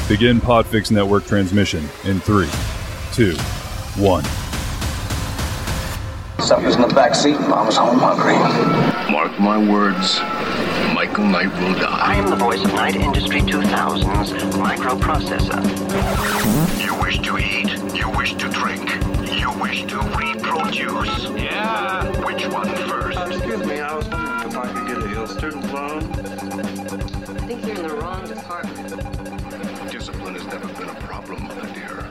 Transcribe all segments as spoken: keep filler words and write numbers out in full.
Begin Podfix Network transmission in three, two, one. Supper's in the back seat. Mom's home hungry. Mark my words. Michael Knight will die. I am the voice of Knight Industry two thousand's microprocessor. You wish to eat. You wish to drink. You wish to reproduce. Yeah. Which one first? Uh, excuse me, I was wondering if I could get a uh, student loan. I think you're in the wrong department. Discipline has never been a problem, my dear.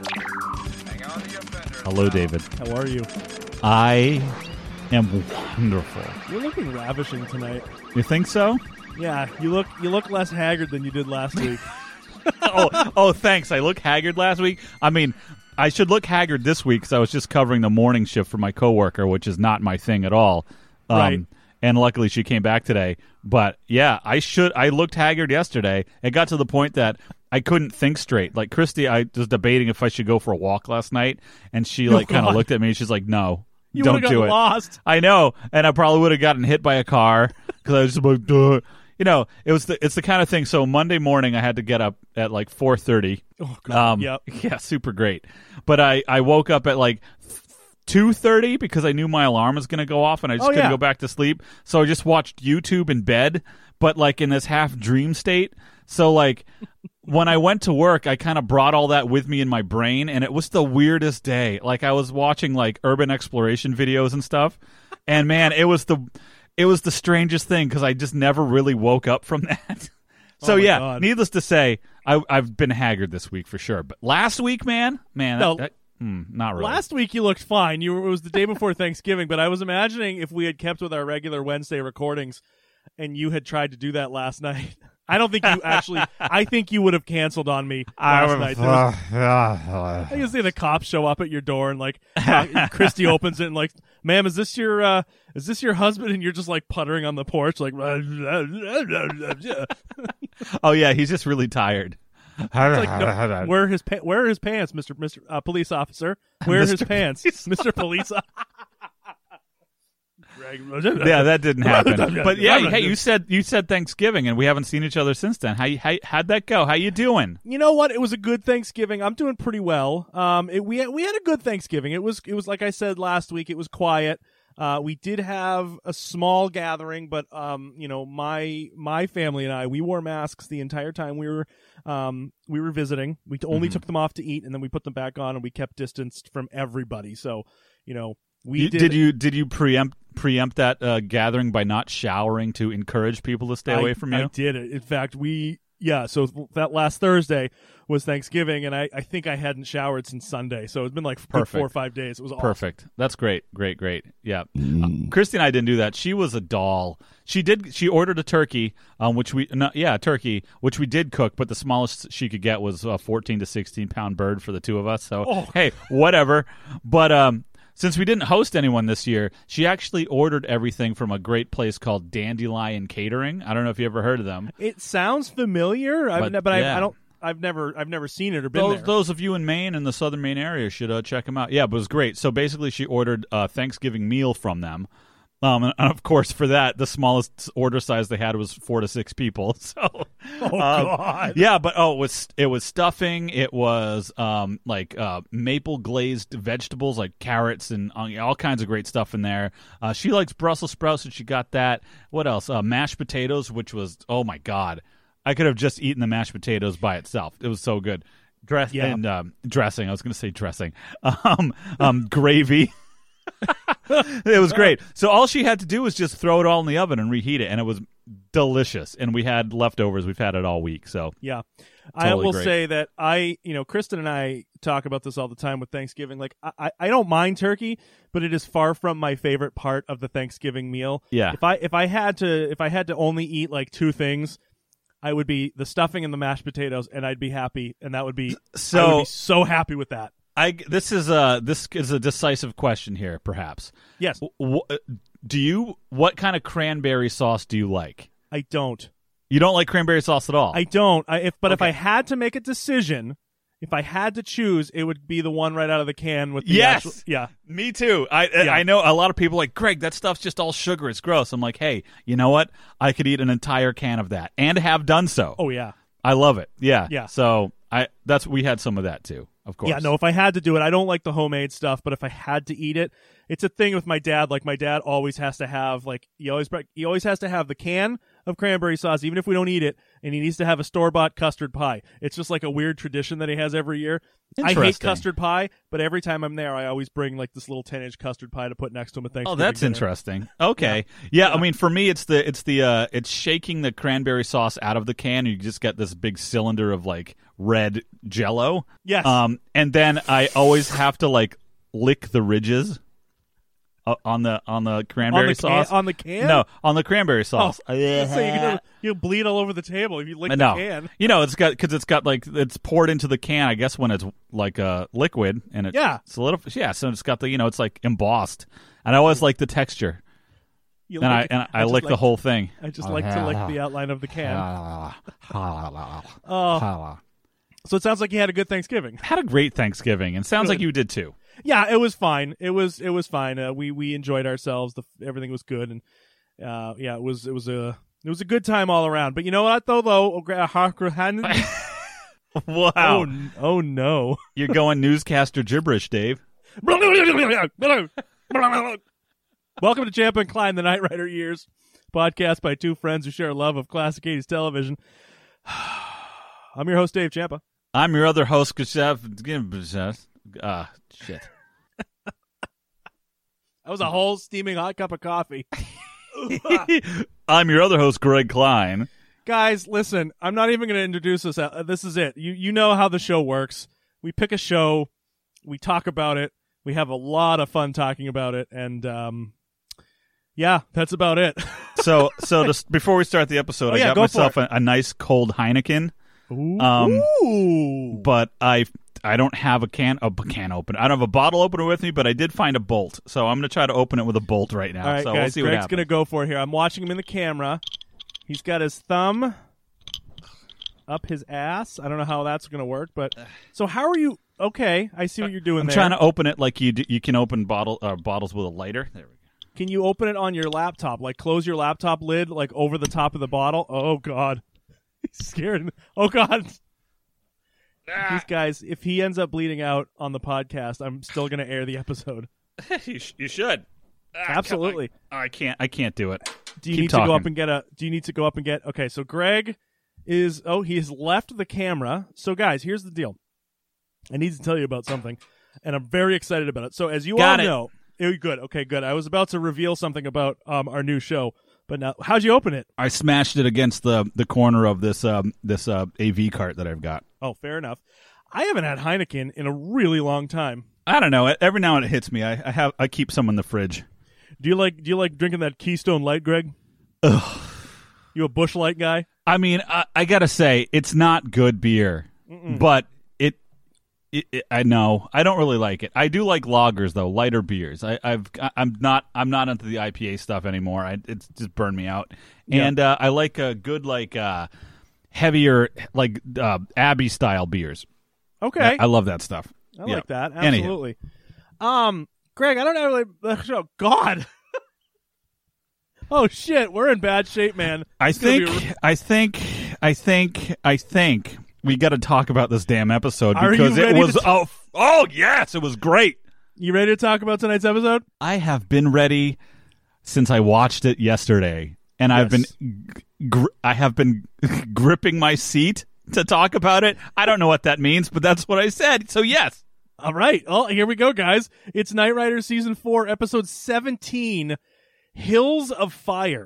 Hello, David. How are you? I am wonderful. You're looking ravishing tonight. You think so? Yeah, you look you look less haggard than you did last week. oh, oh, thanks. I look haggard last week. I mean, I should look haggard this week because I was just covering the morning shift for my coworker, which is not my thing at all. Um, right. And luckily, she came back today. But yeah, I should. I looked haggard yesterday. It got to the point that I couldn't think straight. Like Christy, I was debating if I should go for a walk last night, and she like Oh, kind of God. looked at me. and She's like, "No, You don't would've do gotten it." lost. I know, and I probably would have gotten hit by a car because I was just like, Duh. you know, it was the it's the kind of thing. So Monday morning, I had to get up at like four thirty. Oh God. Um, yep. Yeah, super great. But I, I woke up at like two thirty because I knew my alarm was going to go off and I just Oh, couldn't yeah. go back to sleep. So I just watched YouTube in bed, but like in this half dream state. So like when I went to work, I kind of brought all that with me in my brain, and it was the weirdest day. Like I was watching like urban exploration videos and stuff, and man, it was the it was the strangest thing because I just never really woke up from that. So Oh, my yeah, God. needless to say, I, I've been haggard this week for sure. But last week, man, man, No. that, that, mm, not really. Last week you looked fine. You were, it was the day before Thanksgiving, but I was imagining if we had kept with our regular Wednesday recordings, and you had tried to do that last night. I don't think you actually. I think you would have canceled on me last night. There was- I can see the cops show up at your door and like uh, Christy opens it and like, "Ma'am, is this your uh, is this your husband?" And you're just like puttering on the porch like. Oh yeah, he's just really tired. It's like, no, where are his pa- where are his pants, Mister Mister Uh, Police Officer? Where are his Mister pants, Mister Police? O- Yeah, that didn't happen. But yeah, hey, you said you said Thanksgiving, and we haven't seen each other since then. How you, how how'd that go? How you doing? You know what? It was a good Thanksgiving. I'm doing pretty well. Um, it, we we had a good Thanksgiving. It was it was like I said last week. It was quiet. Uh, we did have a small gathering, but um, you know, my my family and I, we wore masks the entire time we were um we were visiting. We only Mhm. took them off to eat, and then we put them back on, and we kept distanced from everybody. So, you know, we You- did. did you did you preempt preempt that uh, gathering by not showering to encourage people to stay I, away from you? I did it. In fact, we yeah. So that last Thursday was Thanksgiving, and I, I think I hadn't showered since Sunday. So it's been like good Perfect. four or five days. It was awesome. Perfect. That's great. Great. Great. Yeah. Uh, Christy and I didn't do that. She was a doll. She did. She ordered a turkey, um, which we no, yeah, turkey, which we did cook, but the smallest she could get was a fourteen to sixteen pound bird for the two of us. So Oh. hey, whatever. But um. Since we didn't host anyone this year, she actually ordered everything from a great place called Dandelion Catering. I don't know if you ever heard of them. It sounds familiar, I've But, ne- but I, yeah. I don't. I've never. I've never seen it or been Those, there. those of you in Maine and the southern Maine area should uh, check them out. Yeah, but it was great. So basically, she ordered a Thanksgiving meal from them. Um, and of course, for that, the smallest order size they had was four to six people. So, Oh, um, God. yeah, but oh, it was it was stuffing. It was um like uh maple glazed vegetables like carrots and uh, all kinds of great stuff in there. Uh, she likes Brussels sprouts, and she got that. What else? Uh, mashed potatoes, which was oh my God, I could have just eaten the mashed potatoes by itself. It was so good. Dress Yeah. and um, dressing. I was going to say dressing. Um, um, gravy. It was great. So all she had to do was just throw it all in the oven and reheat it, and it was delicious. And we had leftovers. We've had it all week. So Yeah. I Totally will great. say that I, you know, Kristen and I talk about this all the time with Thanksgiving. Like, I, I- I don't mind turkey, but it is far from my favorite part of the Thanksgiving meal. Yeah. If I if I had to if I had to only eat like two things, I would be the stuffing and the mashed potatoes, and I'd be happy, and that would be I would So- be so happy with that. I this is a this is a decisive question here, perhaps. Yes, W- w- do you what kind of cranberry sauce do you like? I don't. You don't like cranberry sauce at all. I don't. I, if but if Okay. I had to make a decision, if I had to choose, it would be the one right out of the can with the Yes! actual, yeah. Me too. I Yeah. I know a lot of people are like, Greg, that stuff's just all sugar. It's gross. I'm like, hey, you know what? I could eat an entire can of that and have done so. Oh yeah. I love it. Yeah. Yeah. So I that's we had some of that too, of course. Yeah, no, if I had to do it, I don't like the homemade stuff, but if I had to eat it, it's a thing with my dad. Like, my dad always has to have, like, he always he always has to have the can of cranberry sauce, even if we don't eat it, and he needs to have a store-bought custard pie. It's just like a weird tradition that he has every year. I hate Interesting. custard pie, but every time I'm there, I always bring, like, this little ten-inch custard pie to put next to him at Thanksgiving Oh, that's dinner. interesting. Okay. Yeah. yeah, I mean, for me, it's the it's the uh, it's shaking the cranberry sauce out of the can. You just get this big cylinder of like red Jello. Yes. Um, and then I always have to like lick the ridges uh, on the on the cranberry on the sauce. Can, on the can? No, on the cranberry sauce. Oh, so you're gonna, you'll bleed all over the table if you lick no, the can. you know it's got because it's got like it's poured into the can. I guess when it's like a uh, liquid and it Yeah. solidifies. Yeah, so it's got the you know it's like embossed, and I always like the texture. You And I lick- and I, just lick like the to- whole thing. I just like to lick the outline of the can. Oh. So it sounds like you had a good Thanksgiving. Had a great Thanksgiving, and sounds Good. like you did too. Yeah, it was fine. It was it was fine. Uh, we we enjoyed ourselves. The everything was good, and uh, yeah, it was it was a it was a good time all around. But you know what though though, Wow, oh n- oh no, you're going newscaster gibberish, Dave. Welcome to Champa and Klein, the Knight Rider Years podcast by two friends who share a love of classic eighties television. I'm your host, Dave Champa. I'm your other host, Chef. Ah, shit. That was a whole steaming hot cup of coffee. I'm your other host, Greg Klein. Guys, listen, I'm not even going to introduce this. Uh, this is it. You you know how the show works. We pick a show, we talk about it, we have a lot of fun talking about it, and um, yeah, that's about it. So, so just before we start the episode, Oh, I yeah, got go myself for a, a nice cold Heineken. Ooh. Um, Ooh. but I I don't have a can a can opener. I don't have a bottle opener with me, but I did find a bolt. So I'm going to try to open it with a bolt right now. All right, so guys, we'll see what Greg's happens. going to go for it here. I'm watching him in the camera. He's got his thumb up his ass. I don't know how that's going to work, but so how are you? Okay, I see what you're doing I'm there. trying to open it like you do, you can open bottle uh, bottles with a lighter. There we go. Can you open it on your laptop? Like close your laptop lid like over the top of the bottle? Oh god. He's scared. Oh god. These guys, if he ends up bleeding out on the podcast, I'm still going to air the episode. you, sh- you should. Ah, Absolutely. come on. I can't. I can't do it. Do you Keep need to go talking. up and get a do you need to go up and get Okay, so Greg is oh, he has left the camera. So guys, here's the deal. I need to tell you about something, and I'm very excited about it. So as you Got all it. know, eh, good. Okay, good. I was about to reveal something about um our new show, but now how'd you open it? I smashed it against the the corner of this um this uh A V cart that I've got. Oh, fair enough. I haven't had Heineken in a really long time. I don't know. Every now and it hits me. I, I have I keep some in the fridge. Do you like do you like drinking that Keystone Light, Greg? Ugh. You a Busch Light guy? I mean, I, I gotta say, it's not good beer, Mm-mm. but it, it, it. I know I don't really like it. I do like lagers though, lighter beers. I, I've I'm not I'm not into the I P A stuff anymore. I, it's just burned me out. Yeah. And uh, I like a good like uh, heavier like uh, Abbey style beers. Okay. I, I love that stuff. I Yeah. like that. Anywho. Absolutely. Um, Greg, I don't know. Like, oh God. Oh shit, we're in bad shape, man. I It's gonna think, be a- I think, I think, I think we got to talk about this damn episode Are you because it ready to was t- oh oh yes, it was great. You ready to talk about tonight's episode? I have been ready since I watched it yesterday, and I've Yes. been gr- I have been gripping my seat to talk about it. I don't know what that means, but that's what I said. So yes. All right. Well, here we go, guys. It's Knight Rider season four, episode seventeen, Hills of Fire.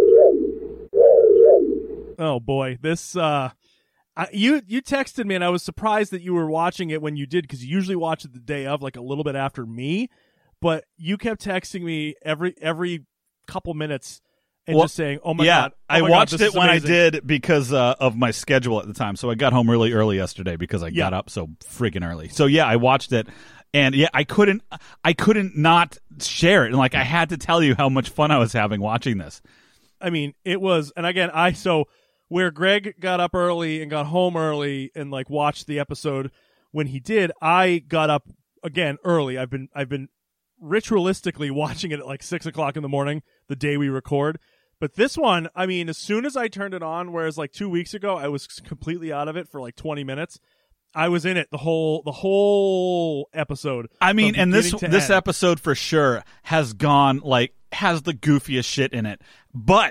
Oh boy, this uh, I, you you texted me, and I was surprised that you were watching it when you did, because you usually watch it the day of, like a little bit after me. But you kept texting me every every couple minutes and Well, just saying, "Oh my yeah, god!" oh I my watched god, this it is when amazing." I did because uh, of my schedule at the time. So I got home really early yesterday because I Yeah. got up so freaking early. So yeah, I watched it, and yeah, I couldn't, I couldn't not share it. And like, I had to tell you how much fun I was having watching this. I mean, it was, and again, I so where Greg got up early and got home early and like watched the episode when he did, I got up again early. I've been I've been ritualistically watching it at like six o'clock in the morning the day we record, But this one, I mean, as soon as I turned it on, whereas like two weeks ago I was completely out of it for like twenty minutes, I was in it the whole the whole episode. I mean, and this this end. episode for sure has gone like has the goofiest shit in it. But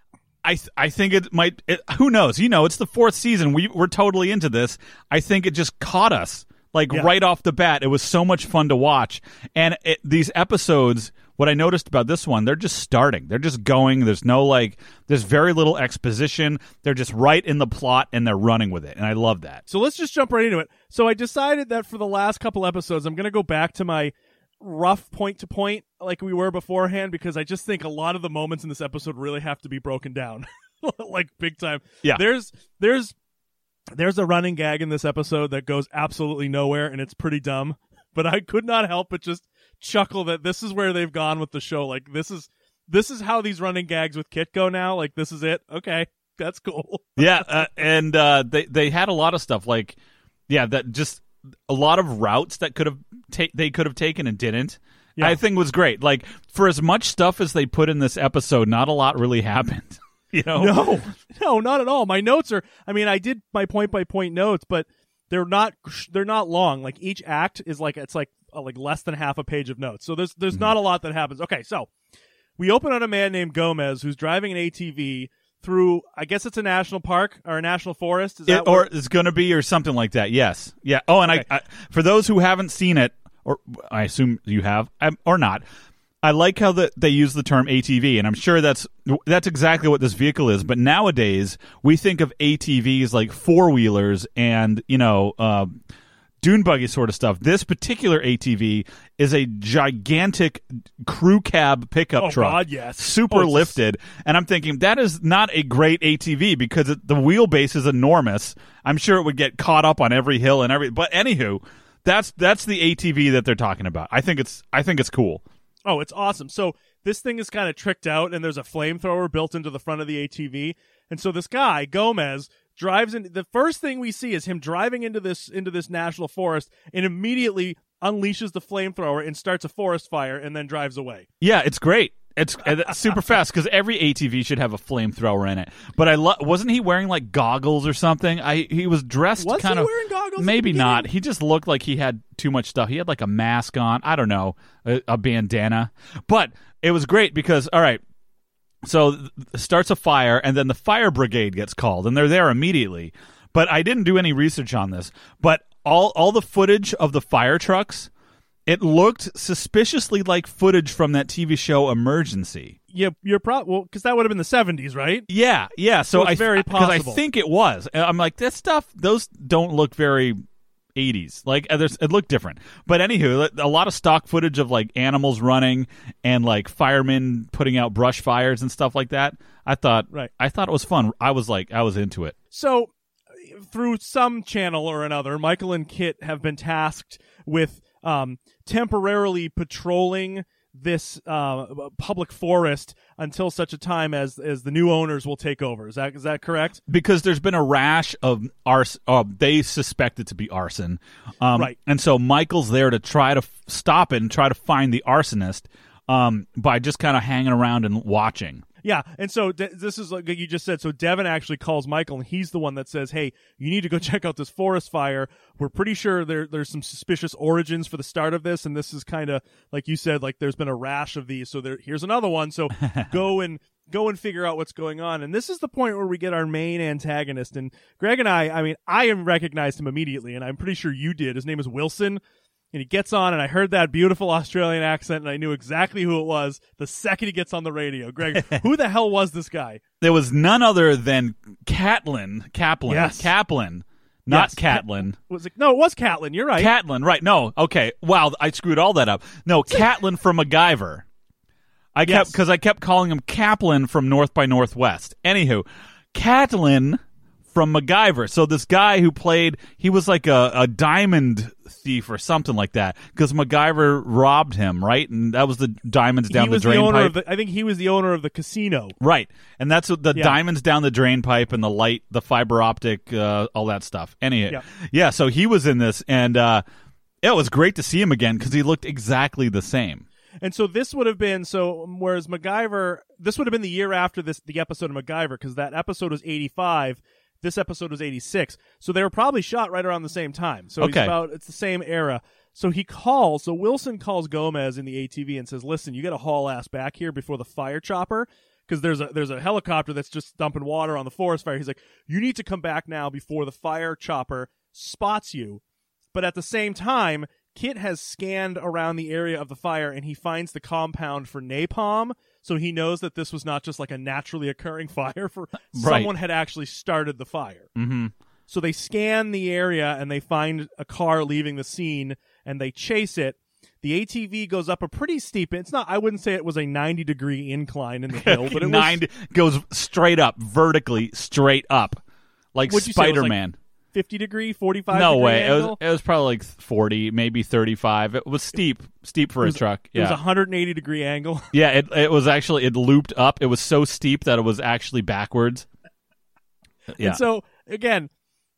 I th- I think it might. It, who knows? You know, it's the fourth season. We we're totally into this. I think it just caught us like yeah. right off the bat. It was so much fun to watch. And it, these episodes, what I noticed about this one, they're just starting. They're just going. There's no like. There's very little exposition. They're just right in the plot and they're running with it. And I love that. So let's just jump right into it. So I decided that for the last couple episodes, I'm going to go back to my rough point to point like we were beforehand, because I just think a lot of the moments in this episode really have to be broken down like big time. Yeah. There's there's there's a running gag in this episode that goes absolutely nowhere and it's pretty dumb, but I could not help but just chuckle that this is where they've gone with the show. Like this is this is how these running gags with Kit go now. Like this is it. Okay. That's cool. yeah, uh, and uh, they they had a lot of stuff like yeah, that just a lot of routes that could have ta- they could have taken and didn't. Yeah. I think was great. Like for as much stuff as they put in this episode, not a lot really happened. You know? No, no, not at all. My notes are. I mean, I did my point by point notes, but they're not. They're not long. Like each act is like it's like uh, like less than half a page of notes. So there's there's mm-hmm. not a lot that happens. Okay, so we open on a man named Gomez who's driving an A T V through, I guess it's a national park or a national forest. Is that it, or it's going to be or something like that. Yes. Yeah. Oh, and okay. I, I, for those who haven't seen it, or I assume you have, um, or not, I like how the, they use the term A T V, and I'm sure that's that's exactly what this vehicle is. But nowadays, we think of A T Vs like four-wheelers and, you know, uh, dune buggy sort of stuff. This particular A T V is a gigantic crew cab pickup oh, truck. God, yes. Super oh, lifted. And I'm thinking, that is not a great A T V because it, the wheelbase is enormous. I'm sure it would get caught up on every hill and every... But anywho, that's that's the A T V that they're talking about. I think it's I think it's cool. Oh, it's awesome. So this thing is kind of tricked out, and there's a flamethrower built into the front of the A T V. And so this guy, Gomez, drives in. The first thing we see is him driving into this into this national forest and immediately unleashes the flamethrower and starts a forest fire and then drives away. Yeah, it's great. It's, it's super fast because every A T V should have a flamethrower in it. But I lo- wasn't he wearing like goggles or something? I he was dressed was kind he of wearing goggles? Maybe not. He just looked like he had too much stuff. He had like a mask on. I don't know, a, a bandana. But it was great because all right. So th- starts a fire, and then the fire brigade gets called, and they're there immediately. But I didn't do any research on this. But all all the footage of the fire trucks, it looked suspiciously like footage from that T V show Emergency. Yeah, you're probably well because that would have been the seventies, right? Yeah, yeah. So, so it's I very possible. Because I think it was. I'm like, that stuff. Those don't look very eighties. Like it looked different. But anywho, a lot of stock footage of like animals running and like firemen putting out brush fires and stuff like that. I thought, right. I thought it was fun. I was like, I was into it. So through some channel or another, Michael and Kit have been tasked with um, temporarily patrolling this uh, public forest until such a time as as the new owners will take over. Is that is that correct? Because there's been a rash of arson. Uh, they suspect it to be arson, um, right? And so Michael's there to try to f- stop it and try to find the arsonist um, by just kind of hanging around and watching. Yeah, and so De- this is like you just said. So Devin actually calls Michael, and he's the one that says, "Hey, you need to go check out this forest fire. We're pretty sure there there's some suspicious origins for the start of this, and this is kind of like you said, like there's been a rash of these. So there, here's another one. So go and go and figure out what's going on. And this is the point where we get our main antagonist. And Greg and I, I mean, I recognized him immediately, and I'm pretty sure you did. His name is Wilson." And he gets on, and I heard that beautiful Australian accent, and I knew exactly who it was the second he gets on the radio. Greg, who the hell was this guy? There was none other than Catlin. Kaplan. Yes. Kaplan. Not yes. Catlin. Was it? No, it was Catlin. You're right. Catlin, right. No, okay. Wow, I screwed all that up. No, Catlin from MacGyver. I kept yes. Because I kept calling him Kaplan from North by Northwest. Anywho, Catlin from MacGyver. So this guy who played, he was like a, a diamond thief or something like that because MacGyver robbed him, right? And that was the diamonds down he was the drain the owner pipe. Of the, I think he was the owner of the casino. Right. And that's what the yeah. diamonds down the drain pipe and the light, the fiber optic, uh, all that stuff. Anyway, yeah. yeah, so he was in this, and uh, it was great to see him again because he looked exactly the same. And so this would have been so. Whereas MacGyver, this would have been the year after this, the episode of MacGyver, because that episode was eighty-five. This episode was eighty-six. So they were probably shot right around the same time. So Okay. he's about it's the same era. So he calls. So Wilson calls Gomez in the A T V and says, "Listen, you got to haul ass back here before the fire chopper." Because there's a there's a helicopter that's just dumping water on the forest fire. He's like, you need to come back now before the fire chopper spots you. But at the same time, Kit has scanned around the area of the fire and he finds the compound for napalm. So he knows that this was not just like a naturally occurring fire. For Right. someone had actually started the fire. Mm-hmm. So they scan the area and they find a car leaving the scene and they chase it. The A T V goes up a pretty steep. It's not. I wouldn't say it was a ninety degree incline in the hill, but it Nine was goes straight up, vertically straight up, like What'd you say, it was like Spider-Man. fifty degree, forty-five. No degree way. It was angle? it was probably like forty, maybe thirty-five. It was steep, steep for It was- a truck. It was Yeah, a one hundred eighty degree angle. yeah. It it was actually it looped up. It was so steep that it was actually backwards. Yeah. And so again,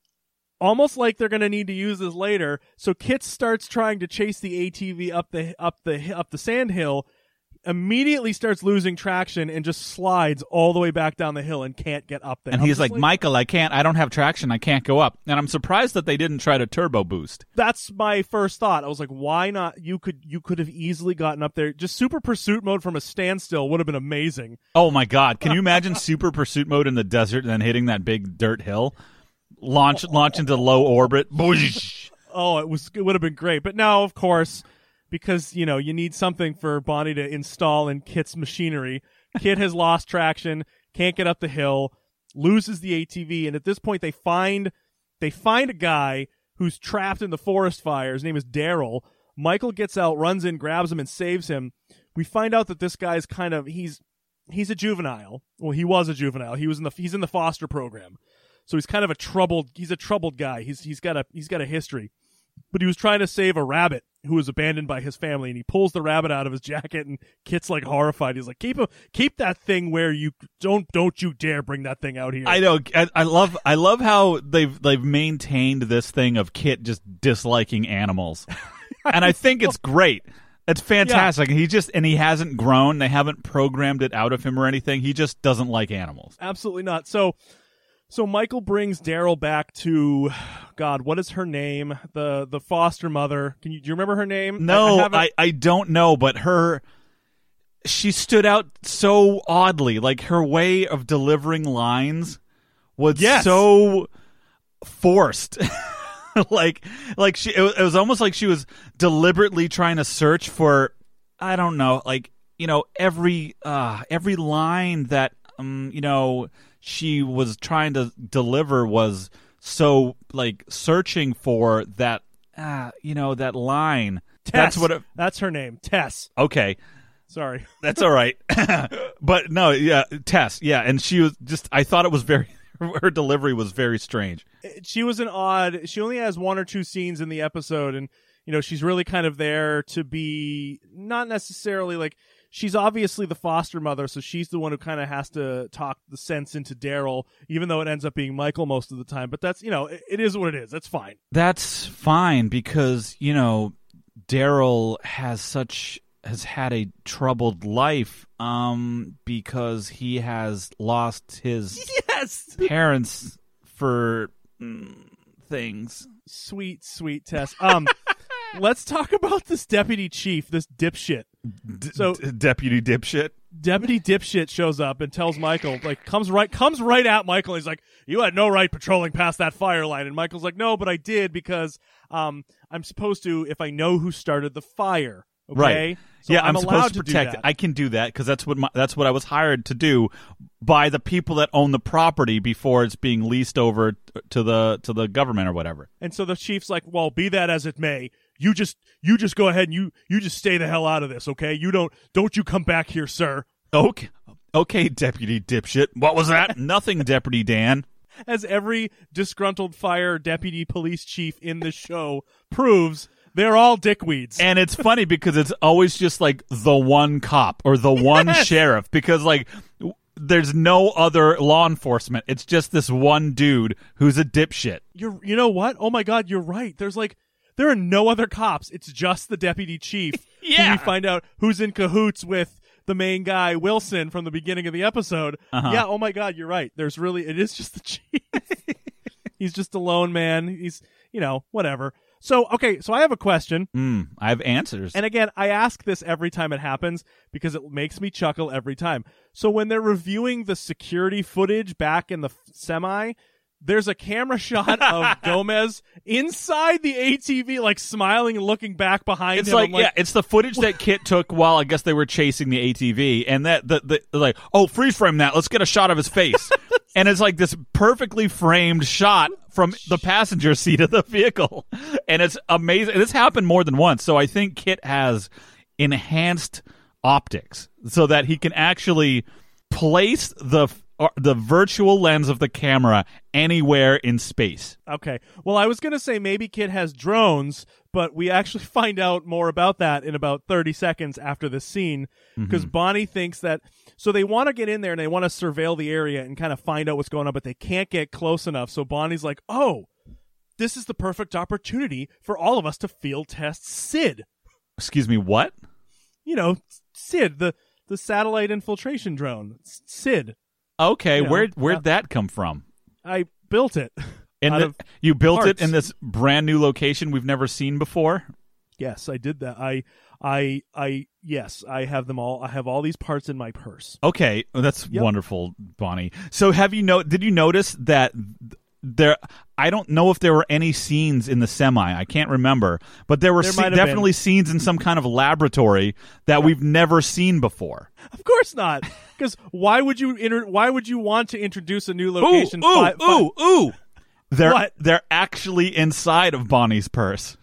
almost like they're going to need to use this later. So Kit starts trying to chase the A T V up the up the up the sand hill. Immediately starts losing traction and just slides all the way back down the hill and can't get up there. And I'm he's just like, Michael, I can't. I don't have traction. I can't go up. And I'm surprised that they didn't try to turbo boost. That's my first thought. I was like, why not? You could you could have easily gotten up there. Just super pursuit mode from a standstill would have been amazing. Oh my God! Can you imagine super pursuit mode in the desert and then hitting that big dirt hill, launch launch into low orbit? Boosh. Oh, it was it would have been great. But now, of course, because you know you need something for Bonnie to install in Kit's machinery. Kit has lost traction, can't get up the hill, loses the A T V, and at this point they find they find a guy who's trapped in the forest fire. His name is Daryl. Michael gets out, runs in, grabs him, and saves him. We find out that this guy's kind of he's he's a juvenile. Well, he was a juvenile. He was in the he's in the foster program, so he's kind of a troubled. He's a troubled guy. He's he's got a he's got a history. But he was trying to save a rabbit who was abandoned by his family, and he pulls the rabbit out of his jacket, and Kit's like horrified. He's like, "Keep him, keep that thing where you don't, don't you dare bring that thing out here." I know. I, I love. I love how they've they've maintained this thing of Kit just disliking animals, and I think it's great. It's fantastic. He just and he hasn't grown. They haven't programmed it out of him or anything. He just doesn't like animals. Absolutely not. So, so Michael brings Daryl back to, God, what is her name? The the foster mother. Can you do you remember her name? No, I, I, I, I don't know, but her she stood out so oddly. Like her way of delivering lines was Yes. so forced. like like she it was, it was almost like she was deliberately trying to search for I don't know, like, you know, every uh every line that um you know she was trying to deliver was so like searching for that uh you know that line. Tess. That's what it, That's her name. Tess. okay. Sorry. That's all right. But no, yeah, Tess, yeah, and she was just I thought it was very her delivery was very strange. She was an odd. She only has one or two scenes in the episode, and you know she's really kind of there to be not necessarily like she's obviously the foster mother, so she's the one who kind of has to talk the sense into Daryl, even though it ends up being Michael most of the time. But that's you know it, it is what it is. That's fine. That's fine because, you know, Daryl has such has had a troubled life um because he has lost his Yes. parents for mm, things. Sweet, sweet Tess. Um, let's talk about this deputy chief, this dipshit. D- So- d- deputy dipshit. Deputy dipshit shows up and tells Michael, like, comes right comes right at Michael. He's like, "You had no right patrolling past that fire line." And Michael's like, "No, but I did because um, I'm supposed to if I know who started the fire." Okay? Right. So yeah, I'm, I'm, allowed supposed to do protect that. it. I can do that because that's what my, that's what I was hired to do by the people that own the property before it's being leased over to the to the government or whatever. And so the chief's like, "Well, be that as it may, you just you just go ahead and you you just stay the hell out of this, okay? You don't don't you come back here, sir." Okay, okay, deputy dipshit. What was that? Nothing, Deputy Dan. As every disgruntled fire deputy police chief in this show proves, they're all dickweeds. And it's funny because it's always just like the one cop or the one Yes! sheriff because like w- there's no other law enforcement. It's just this one dude who's a dipshit. You're, you know what? Oh my God, you're right. There's like, there are no other cops. It's just the deputy chief. Yeah. Who we find out who's in cahoots with the main guy, Wilson, from the beginning of the episode. Uh-huh. Yeah, oh my God, you're right. There's really, it is just the chief. He's just a lone man. He's, you know, whatever. So, okay, so I have a question. Mm, I have answers. And again, I ask this every time it happens because it makes me chuckle every time. So when they're reviewing the security footage back in the f- semi, there's a camera shot of Gomez inside the A T V, like smiling and looking back behind it's him. like, I'm like, yeah, it's the footage that Kit took while I guess they were chasing the A T V, and that the, the they're like, oh, freeze frame that. Let's get a shot of his face, and it's like this perfectly framed shot from the passenger seat of the vehicle, and it's amazing. This happened more than once, so I think Kit has enhanced optics so that he can actually place the the virtual lens of the camera anywhere in space. Okay. Well, I was going to say maybe Kit has drones, but we actually find out more about that in about thirty seconds after this scene, because mm-hmm. Bonnie thinks that, so they want to get in there and they want to surveil the area and kind of find out what's going on, but they can't get close enough. So Bonnie's like, oh, this is the perfect opportunity for all of us to field test Sid. Excuse me, what? You know, Sid, the, the satellite infiltration drone. Sid. Okay, you know, where where'd uh, that come from? I built it. In out the, of you built parts. it in this brand new location we've never seen before? Yes, I did that. I, I, I. Yes, I have them all. I have all these parts in my purse. Okay, well, that's Yep. wonderful, Bonnie. So, have you know? Did you notice that there? I don't know if there were any scenes in the semi. I can't remember, but there were There se- might have definitely been. scenes in some kind of laboratory that we've never seen before. Of course not. Because why would you inter- Why would you want to introduce a new Ooh, location? ooh, fi- fi- ooh, ooh! They're What? they're actually inside of Bonnie's purse.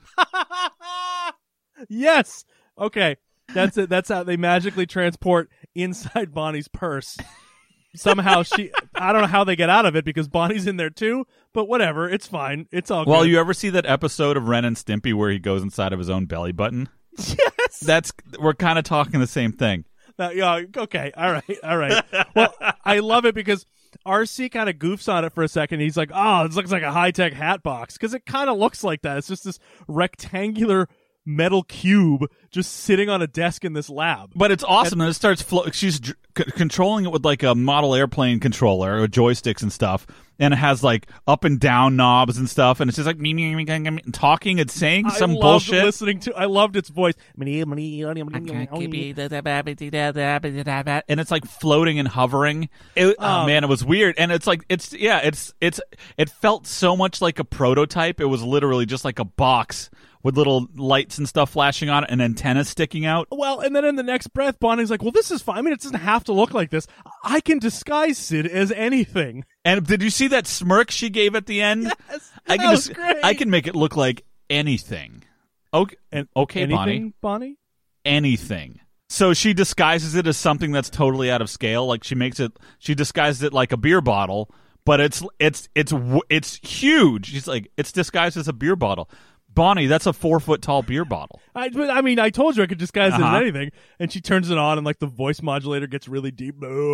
Yes. Okay. That's it. That's how they magically transport inside Bonnie's purse. Somehow she, I don't know how they get out of it because Bonnie's in there too, but whatever. It's fine. It's all Well, good. you ever see that episode of Ren and Stimpy where he goes inside of his own belly button? Yes. That's we're kind of talking the same thing. Now, yeah, okay. All right. All right. Well, I love it because R C kind of goofs on it for a second. He's like, oh, this looks like a high-tech hat box. Because it kind of looks like that. It's just this rectangular metal cube just sitting on a desk in this lab. But it's awesome. And it starts flo- she's dr- c- controlling it with like a model airplane controller or joysticks and stuff. And it has like up and down knobs and stuff. And it's just like me, me, me, me, me, talking and saying some I loved bullshit. listening to I loved its voice. And it's like floating and hovering. It, oh Um, man, it was weird. And it's like it's yeah, it's it's it felt so much like a prototype. It was literally just like a box with little lights and stuff flashing on it and antennas sticking out. Well, and then in the next breath, Bonnie's like, well, this is fine. I mean, it doesn't have to look like this. I can disguise Sid as anything. And did you see that smirk she gave at the end? Yes, I that can was just, great. I can make it look like anything. Okay, And okay, anything, Bonnie. Bonnie? Anything. So she disguises it as something that's totally out of scale. Like she makes it, she disguises it like a beer bottle, but it's it's it's it's huge. She's like, it's disguised as a beer bottle. Bonnie, that's a four foot tall beer bottle. I, but, I mean, I told you I could disguise it Uh-huh. as anything. And she turns it on, and like the voice modulator gets really deep.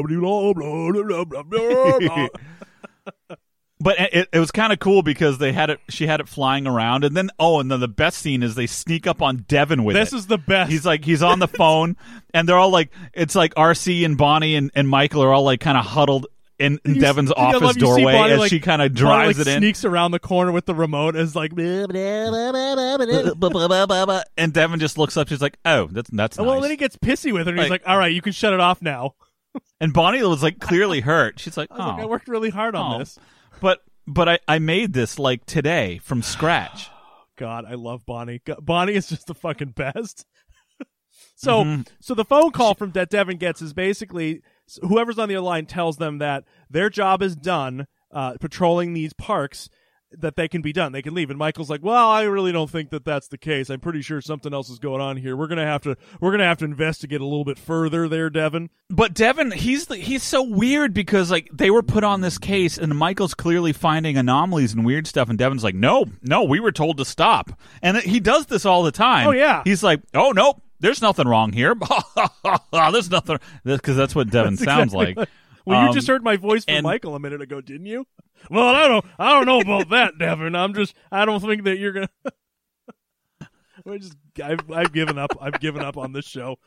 But it, it was kind of cool because they had it. She had it flying around, and then oh, and then the best scene is they sneak up on Devin with This it. is the best. He's like he's on the phone, and they're all like, it's like R C and Bonnie and, and Michael are all like kind of huddled in, in You- Devin's I love- office you see doorway Bonnie, as like- she kind of Bonnie, drives like, it in. sneaks around the corner with the remote as like. And Devin just looks up. She's like, "Oh, that's that's nice." Well, then he gets pissy with her, and he's Like- like, "All right, you can shut it off now." and Bonnie was like clearly hurt. She's like, I was "Oh, like, I worked really hard on oh." this. but but I, I made this like today from scratch." God, I love Bonnie. Go- Bonnie is just the fucking best. so, Mhm. so the phone call from that Devin gets is basically whoever's on the other line tells them that their job is done uh, patrolling these parks, that they can be done. They can leave. And Michael's like, well, I really don't think that that's the case. I'm pretty sure something else is going on here. We're gonna have to we're gonna have to investigate a little bit further there, Devin. But Devin, he's the, he's so weird because like they were put on this case, and Michael's clearly finding anomalies and weird stuff, and Devin's like, "No, no, we were told to stop." And he does this all the time. Oh, yeah. he's like, "Oh nope, there's nothing wrong here. There's nothing," because that's what Devin That's sounds exactly like. what- Well, you Um, just heard my voice from and- Michael a minute ago, didn't you? Well, I don't I don't know about that, Devin. I'm just I don't think that you're gonna We're just I've, I've given up. I've given up on this show.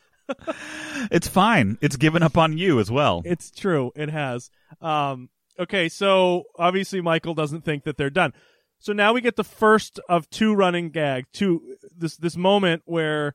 It's fine. It's given up on you as well. It's true. It has. Um, okay, so obviously Michael doesn't think that they're done. So now we get the first of two running gags. Two this this moment where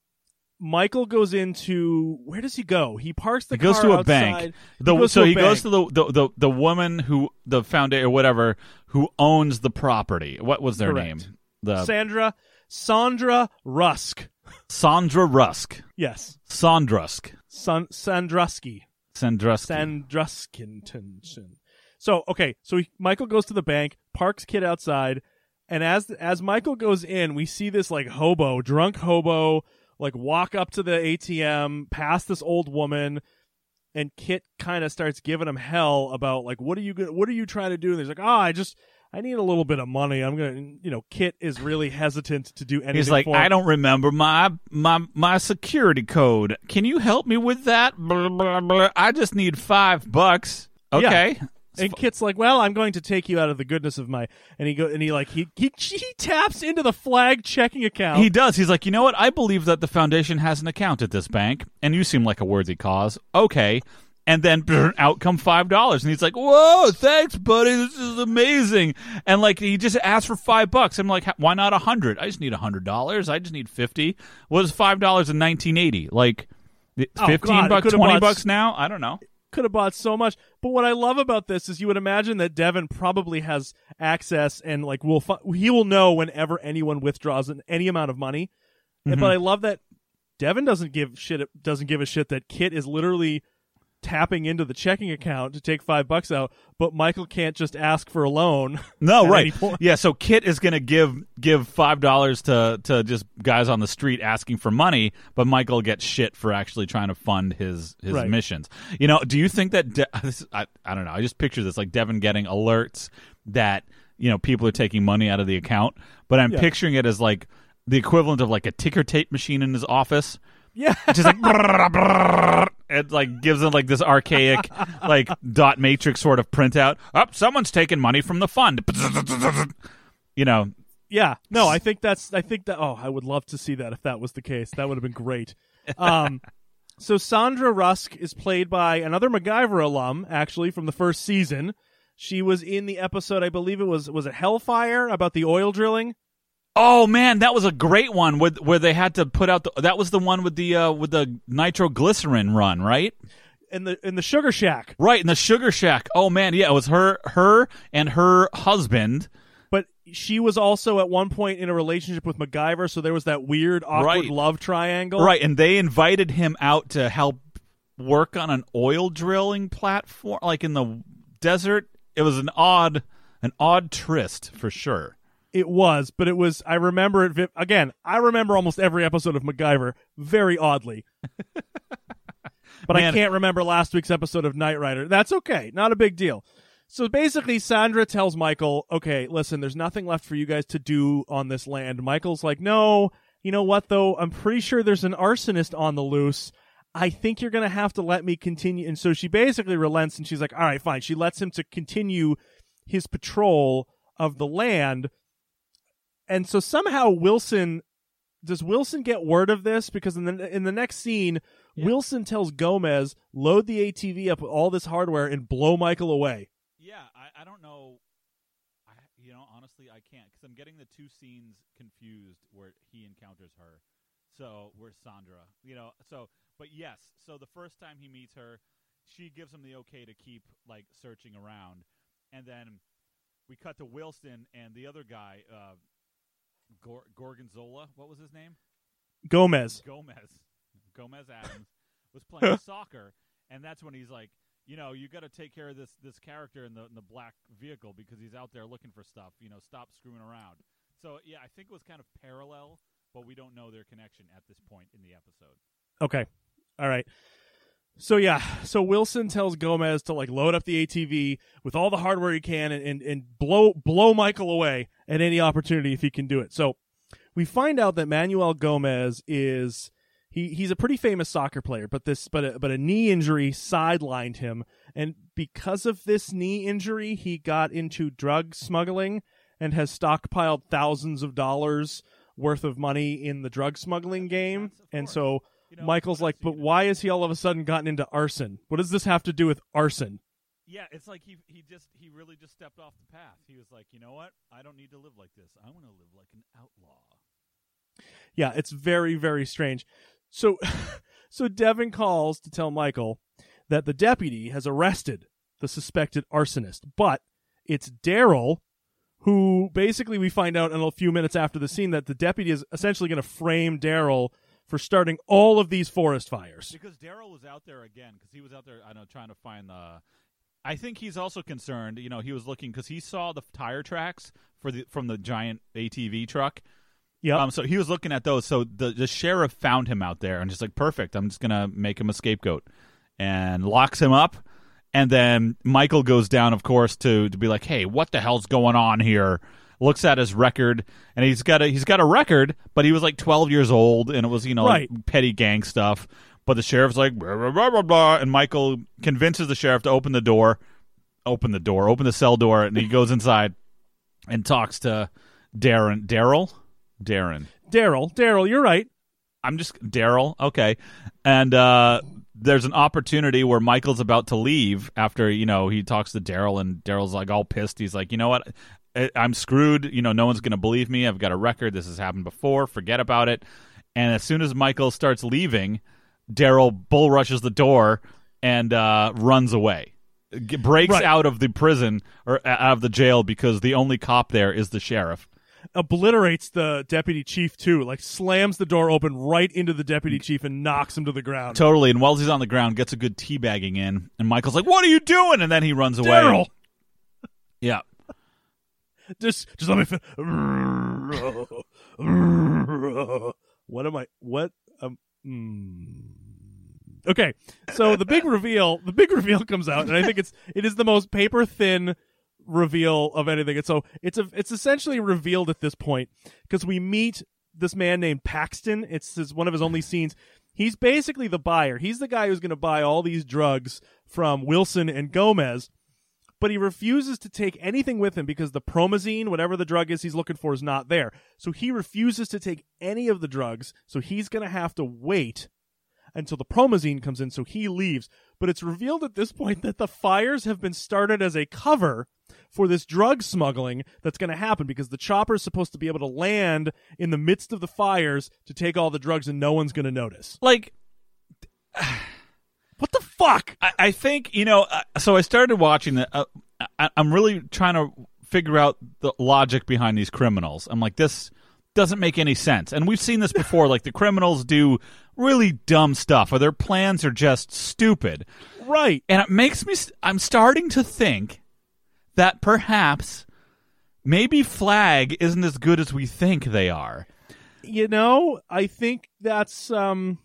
Michael goes into where does he go? He parks the He goes car to a outside. bank. The, he goes so to a he bank. goes to the, the the the woman who the foundation or whatever who owns the property. What was their Correct. name? The Sandra Sandra Rusk. Sandra Rusk. Yes. Sandrusk. San, Sandrusky. Sandrusky. Sandruskinton. So, okay, so he, Michael goes to the bank, parks Kit outside, and as as Michael goes in, we see this like hobo, drunk hobo, like walk up to the A T M, past this old woman, and Kit kind of starts giving him hell about like, what are you gonna, what are you trying to do? And he's like, oh, I just I need a little bit of money. I'm gonna, you know, Kit is really hesitant to do anything. He's like, for him. I don't remember my my my security code. Can you help me with that? Blah, blah, blah. I just need five bucks. Okay. Yeah. And Kit's like, well, I'm going to take you out of the goodness of my, and he go, and he like, he he he taps into the Flag checking account. He does. He's like, you know what? I believe that the foundation has an account at this bank, and you seem like a worthy cause. Okay. And then brr, out come five dollars, and he's like, "Whoa, thanks, buddy! This is amazing." And like, he just asked for five bucks. I'm like, "Why not a hundred? I just need a hundred dollars. I just need fifty." What is five dollars in nineteen eighty? Like, fifteen oh, God, bucks, twenty bought, bucks now? I don't know. Could have bought so much. But what I love about this is you would imagine that Devin probably has access and like will fu- he will know whenever anyone withdraws an, any amount of money. Mm-hmm. And, but I love that Devin doesn't give shit. Doesn't give a shit that Kit is literally tapping into the checking account to take five bucks out, but Michael can't just ask for a loan. No, at right? any point. Yeah, so Kit is going to give give five dollars to to just guys on the street asking for money, but Michael gets shit for actually trying to fund his his Right. missions. You know, do you think that De- this, I I don't know? I just picture this like Devin getting alerts that you know people are taking money out of the account, but I'm Yeah. picturing it as like the equivalent of like a ticker tape machine in his office. Yeah, just like brrr, brrr, it like gives him like this archaic like dot matrix sort of printout. Up, oh, someone's taking money from the fund. You know. Yeah, no, I think that's. I think that. Oh, I would love to see that if that was the case. That would have been great. Um, so Sandra Rusk is played by another MacGyver alum, actually from the first season. She was in the episode, I believe it was was it Hellfire about the oil drilling. Oh man, that was a great one with where they had to put out the. That was the one with the uh, with the nitroglycerin run, right? In the in the Sugar Shack, right in the Sugar Shack. Oh man, yeah, it was her, her and her husband. But she was also at one point in a relationship with MacGyver, so there was that weird, awkward right. love triangle. Right, and they invited him out to help work on an oil drilling platform, like in the desert. It was an odd, an odd tryst for sure. It was, but it was, I remember it, vi- again, I remember almost every episode of MacGyver very oddly. But Man. I can't remember last week's episode of Knight Rider. That's okay. Not a big deal. So basically, Sandra tells Michael, okay, listen, there's nothing left for you guys to do on this land. Michael's like, no, you know what, though? I'm pretty sure there's an arsonist on the loose. I think you're going to have to let me continue. And so she basically relents, and she's like, all right, fine. She lets him to continue his patrol of the land. And so somehow Wilson, does Wilson get word of this? Because in the in the next scene, yeah. Wilson tells Gomez, load the A T V up with all this hardware and blow Michael away. Yeah, I, I don't know. I, you know, honestly, I can't because I'm getting the two scenes confused where he encounters her. So where's Sandra? You know, so but yes. So the first time he meets her, she gives him the okay to keep like searching around, and then we cut to Wilson and the other guy. Uh, Gor- Gorgonzola, what was his name? Gomez. Gomez. Gomez Adams was playing soccer, and that's when he's like, you know, you got to take care of this this character in the in the black vehicle because he's out there looking for stuff. You know, stop screwing around. So yeah, I think it was kind of parallel, but we don't know their connection at this point in the episode. Okay, all right. So yeah, so Wilson tells Gomez to like load up the A T V with all the hardware he can and, and, and blow blow Michael away at any opportunity if he can do it. So we find out that Manuel Gomez is he he's a pretty famous soccer player, but this but a, but a knee injury sidelined him, and because of this knee injury, he got into drug smuggling and has stockpiled thousands of dollars worth of money in the drug smuggling game. Of And course. so You know, Michael's what like, else are you but gonna why do? has he all of a sudden gotten into arson? What does this have to do with arson? Yeah, it's like he he just he really just stepped off the path. He was like, you know what? I don't need to live like this. I want to live like an outlaw. Yeah, it's very, very strange. So, so Devin calls to tell Michael that the deputy has arrested the suspected arsonist, but it's Daryl who basically we find out in a few minutes after the scene that the deputy is essentially going to frame Daryl for starting all of these forest fires. Because Daryl was out there again, because he was out there, I know, trying to find the. I think he's also concerned. You know, he was looking because he saw the tire tracks for the from the giant A T V truck. Yeah. Um. So he was looking at those. So the the sheriff found him out there and just like, perfect. I'm just gonna make him a scapegoat, and locks him up. And then Michael goes down, of course, to to be like, hey, what the hell's going on here? Looks at his record, and he's got a he's got a record, but he was like twelve years old, and it was, you know, Right. like petty gang stuff. But the sheriff's like, blah, blah, blah, blah, blah, and Michael convinces the sheriff to open the door, open the door, open the cell door, and he goes inside and talks to Darren, Daryl, Darren. Daryl, Daryl, you're right. I'm just Daryl, okay, and uh, there's an opportunity where Michael's about to leave after, you know, he talks to Daryl, and Daryl's like all pissed. He's like, you know what? I- I'm screwed. You know, no one's going to believe me. I've got a record. This has happened before. Forget about it. And as soon as Michael starts leaving, Daryl bull rushes the door and uh, runs away. G- breaks Right. out of the prison or uh, out of the jail because the only cop there is the sheriff. Obliterates the deputy chief too, like slams the door open right into the deputy chief and knocks him to the ground. Totally. And while he's on the ground, gets a good teabagging in. And Michael's like, what are you doing? And then he runs away. Daryl, Yeah. just just let me. Fin- what am I? What? Um. mm. Okay, so the big reveal, the big reveal comes out, and I think it's it is the most paper thin reveal of anything. And so it's a it's essentially revealed at this point because we meet this man named Paxton. It's his, one of his only scenes. He's basically the buyer. He's the guy who's going to buy all these drugs from Wilson and Gomez, but he refuses to take anything with him because the promazine, whatever the drug is he's looking for, is not there. So he refuses to take any of the drugs. So he's going to have to wait until the promazine comes in, so he leaves. But it's revealed at this point that the fires have been started as a cover for this drug smuggling that's going to happen because the chopper is supposed to be able to land in the midst of the fires to take all the drugs and no one's going to notice. Like, What the fuck? I, I think, you know, uh, so I started watching the. Uh, I, I'm really trying to figure out the logic behind these criminals. I'm like, this doesn't make any sense. And we've seen this before. Like, the criminals do really dumb stuff, or their plans are just stupid. Right. And it makes me. I'm starting to think that perhaps maybe Flag isn't as good as we think they are. You know, I think that's um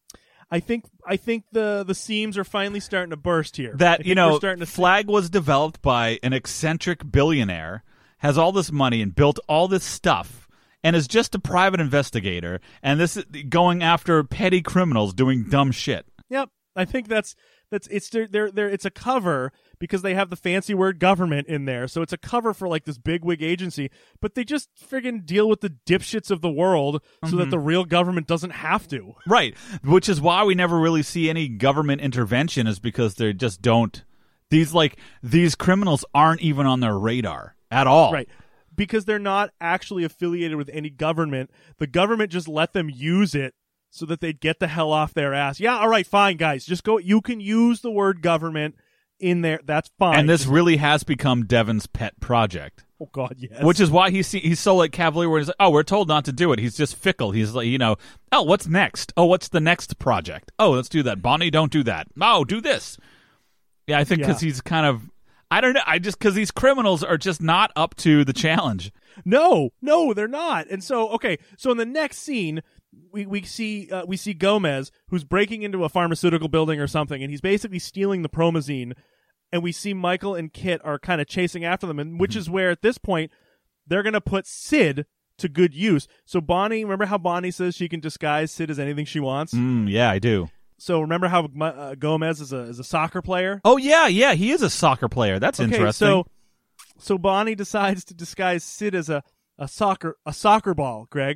I think I think the the seams are finally starting to burst here. I That, think you know, we're starting to see- Flag was developed by an eccentric billionaire, has all this money and built all this stuff, and is just a private investigator, and this is going after petty criminals doing dumb shit. Yep. I think that's that's it's they're, they're, they're it's a cover because they have the fancy word government in there. So it's a cover for like this bigwig agency, but they just friggin' deal with the dipshits of the world so Mm-hmm. that the real government doesn't have to. Right, which is why we never really see any government intervention, is because they just don't. These like these criminals aren't even on their radar at all. Right. Because they're not actually affiliated with any government. The government just let them use it so that they'd get the hell off their ass. Yeah, all right, fine, guys. Just go. You can use the word government in there. That's fine. And this Just- really has become Devin's pet project. oh, God, yes. Which is why he's he's so like cavalier. Where he's like, oh, we're told not to do it. He's just fickle. He's like, you know, oh, what's next? Oh, what's the next project? Oh, let's do that. Bonnie, don't do that. Oh, do this. Yeah, I think because Yeah. he's kind of, I don't know. I just because these criminals are just not up to the challenge. No, no, they're not. And so, okay, so in the next scene, we we see uh, we see Gomez, who's breaking into a pharmaceutical building or something, and he's basically stealing the promazine. And we see Michael and Kit are kind of chasing after them, and which is where at this point they're going to put Sid to good use. So Bonnie, remember how Bonnie says she can disguise Sid as anything she wants? Mm, yeah, I do. So remember how uh, Gomez is a is a soccer player? Oh yeah, yeah. He is a soccer player. That's Okay, interesting. so so Bonnie decides to disguise Sid as a, a soccer a soccer ball, Greg.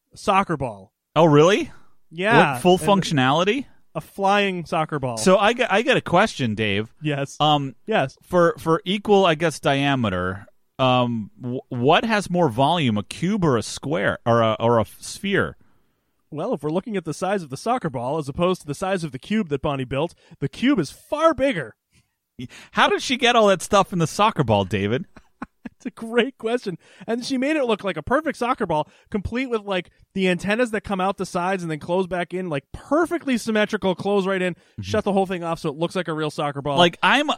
soccer ball. Oh, really? Yeah. What, full and functionality? A flying soccer ball. So I got I got a question, Dave. yes. Um, yes. for for equal, I guess, diameter. Um, w- what has more volume, a cube or a square or a or a sphere? Well, if we're looking at the size of the soccer ball as opposed to the size of the cube that Bonnie built, the cube is far bigger. How did she get all that stuff in the soccer ball, David? It's a great question. And she made it look like a perfect soccer ball, complete with like the antennas that come out the sides and then close back in, like perfectly symmetrical, close right in, mm-hmm. shut the whole thing off so it looks like a real soccer ball. Like I'm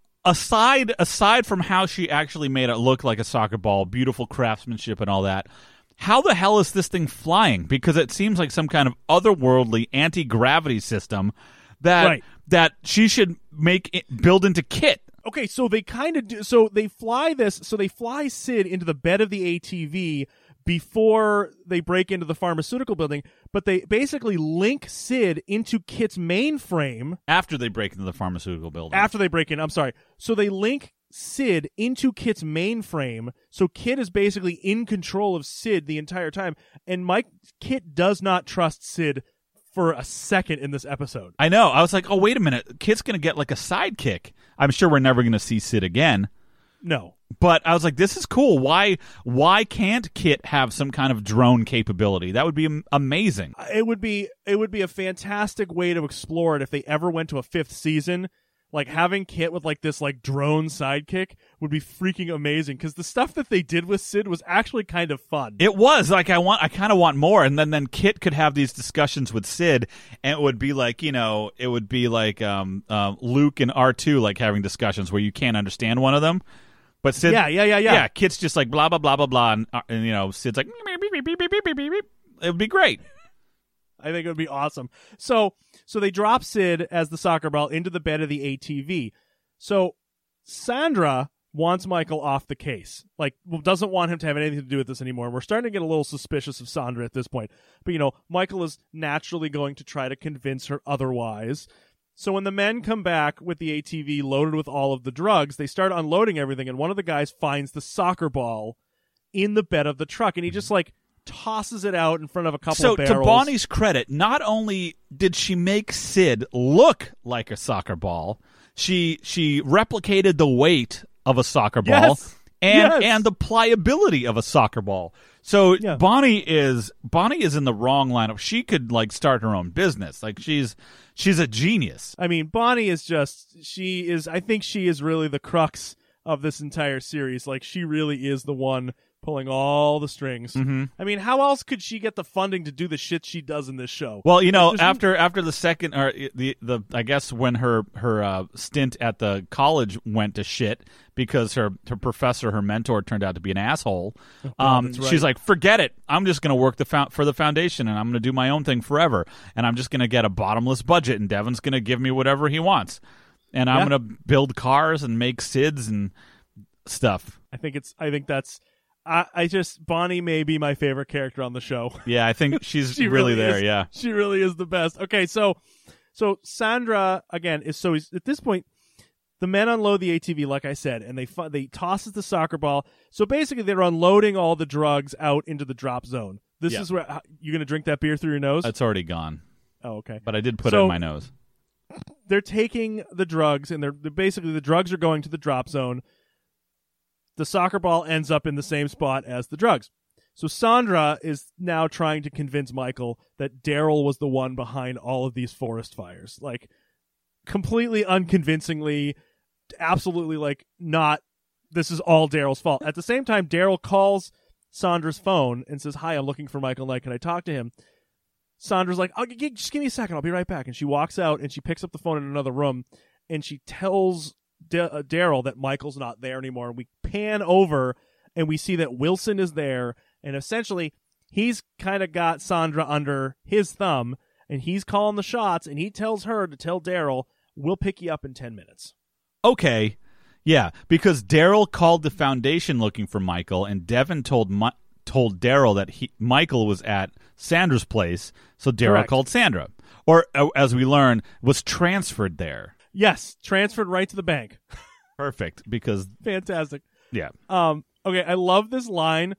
aside aside from how she actually made it look like a soccer ball, beautiful craftsmanship and all that. How the hell is this thing flying? Because it seems like some kind of otherworldly anti-gravity system that right. that she should make it, build into Kit. Okay, so they kind of do. So they fly this. So they fly Sid into the bed of the A T V before they break into the pharmaceutical building. But they basically link Sid into Kit's mainframe After they break into the pharmaceutical building. after they break in. I'm sorry. So they link Sid into Kit's mainframe, so Kit is basically in control of Sid the entire time, and Mike Kit does not trust Sid for a second in this episode. I know. I was like, oh, wait a minute. Kit's going to get like a sidekick. I'm sure we're never going to see Sid again. No. But I was like, this is cool. Why Why can't Kit have some kind of drone capability? That would be am- amazing. It would be it would be a fantastic way to explore it if they ever went to a fifth season. Like, having Kit with, like, this, like, drone sidekick would be freaking amazing, because the stuff that they did with Sid was actually kind of fun. It was. Like, I want, I kind of want more, and then, then Kit could have these discussions with Sid, and it would be like, you know, it would be like um, uh, Luke and R two, like, having discussions where you can't understand one of them. But Sid... Yeah, yeah, yeah, yeah. Yeah, Kit's just like, blah, blah, blah, blah, blah, and, uh, and you know, Sid's like... It would be great. I think it would be awesome. So so they drop Sid as the soccer ball into the bed of the A T V. So Sandra wants Michael off the case. Like, doesn't want him to have anything to do with this anymore. We're starting to get a little suspicious of Sandra at this point. But, you know, Michael is naturally going to try to convince her otherwise. So when the men come back with the A T V loaded with all of the drugs, they start unloading everything, and one of the guys finds the soccer ball in the bed of the truck, and he just, like, tosses it out in front of a couple so, of barrels. So, to Bonnie's credit, not only did she make Sid look like a soccer ball, she she replicated the weight of a soccer ball yes. and yes. and the pliability of a soccer ball. So yeah. Bonnie is Bonnie is in the wrong lineup. She could like start her own business. Like she's she's a genius. I mean, Bonnie is just she is. I think she is really the crux of this entire series. Like, she really is the one pulling all the strings. Mm-hmm. I mean, how else could she get the funding to do the shit she does in this show? Well, you know, There's after after the second or the the I guess when her her uh, stint at the college went to shit because her her professor, her mentor, turned out to be an asshole. Oh, God, um, that's right. She's like, forget it. I'm just going to work the fo- for the foundation, and I'm going to do my own thing forever. And I'm just going to get a bottomless budget, and Devin's going to give me whatever he wants, and I'm Yeah. going to build cars and make Sids and stuff. I think it's. I think that's. I, I just Bonnie may be my favorite character on the show. Yeah, I think she's She really, really there. is. Yeah. She really is the best. Okay, so so Sandra again is so he's, at this point the men unload the A T V like I said, and they fu- they tosses the soccer ball. So basically they're unloading all the drugs out into the drop zone. This Yeah. is where uh, you're going to drink that beer through your nose? It's already gone, oh, okay. but I did put So- it in my nose. They're taking the drugs, and they're, they're basically the drugs are going to the drop zone. The soccer ball ends up in the same spot as the drugs. So Sandra is now trying to convince Michael that Daryl was the one behind all of these forest fires. Like, completely unconvincingly, absolutely, like, not, this is all Daryl's fault. At the same time, Daryl calls Sandra's phone and says, "Hi, I'm looking for Michael Knight. Can I talk to him?" Sandra's like, oh, g- just give me a second. I'll be right back. And she walks out, and she picks up the phone in another room, and she tells D- uh, Daryl that Michael's not there anymore. And we pan over, and we see that Wilson is there, and essentially, he's kind of got Sandra under his thumb, and he's calling the shots, and he tells her to tell Daryl, "We'll pick you up in ten minutes. Okay. Yeah, because Daryl called the foundation looking for Michael, and Devin told Mi- told Daryl that he Michael was at Sandra's place, so Daryl Correct. called Sandra. Or, uh, as we learn, was transferred there. Yes, transferred right to the bank. Perfect, because, Fantastic. yeah. Um, okay, I love this line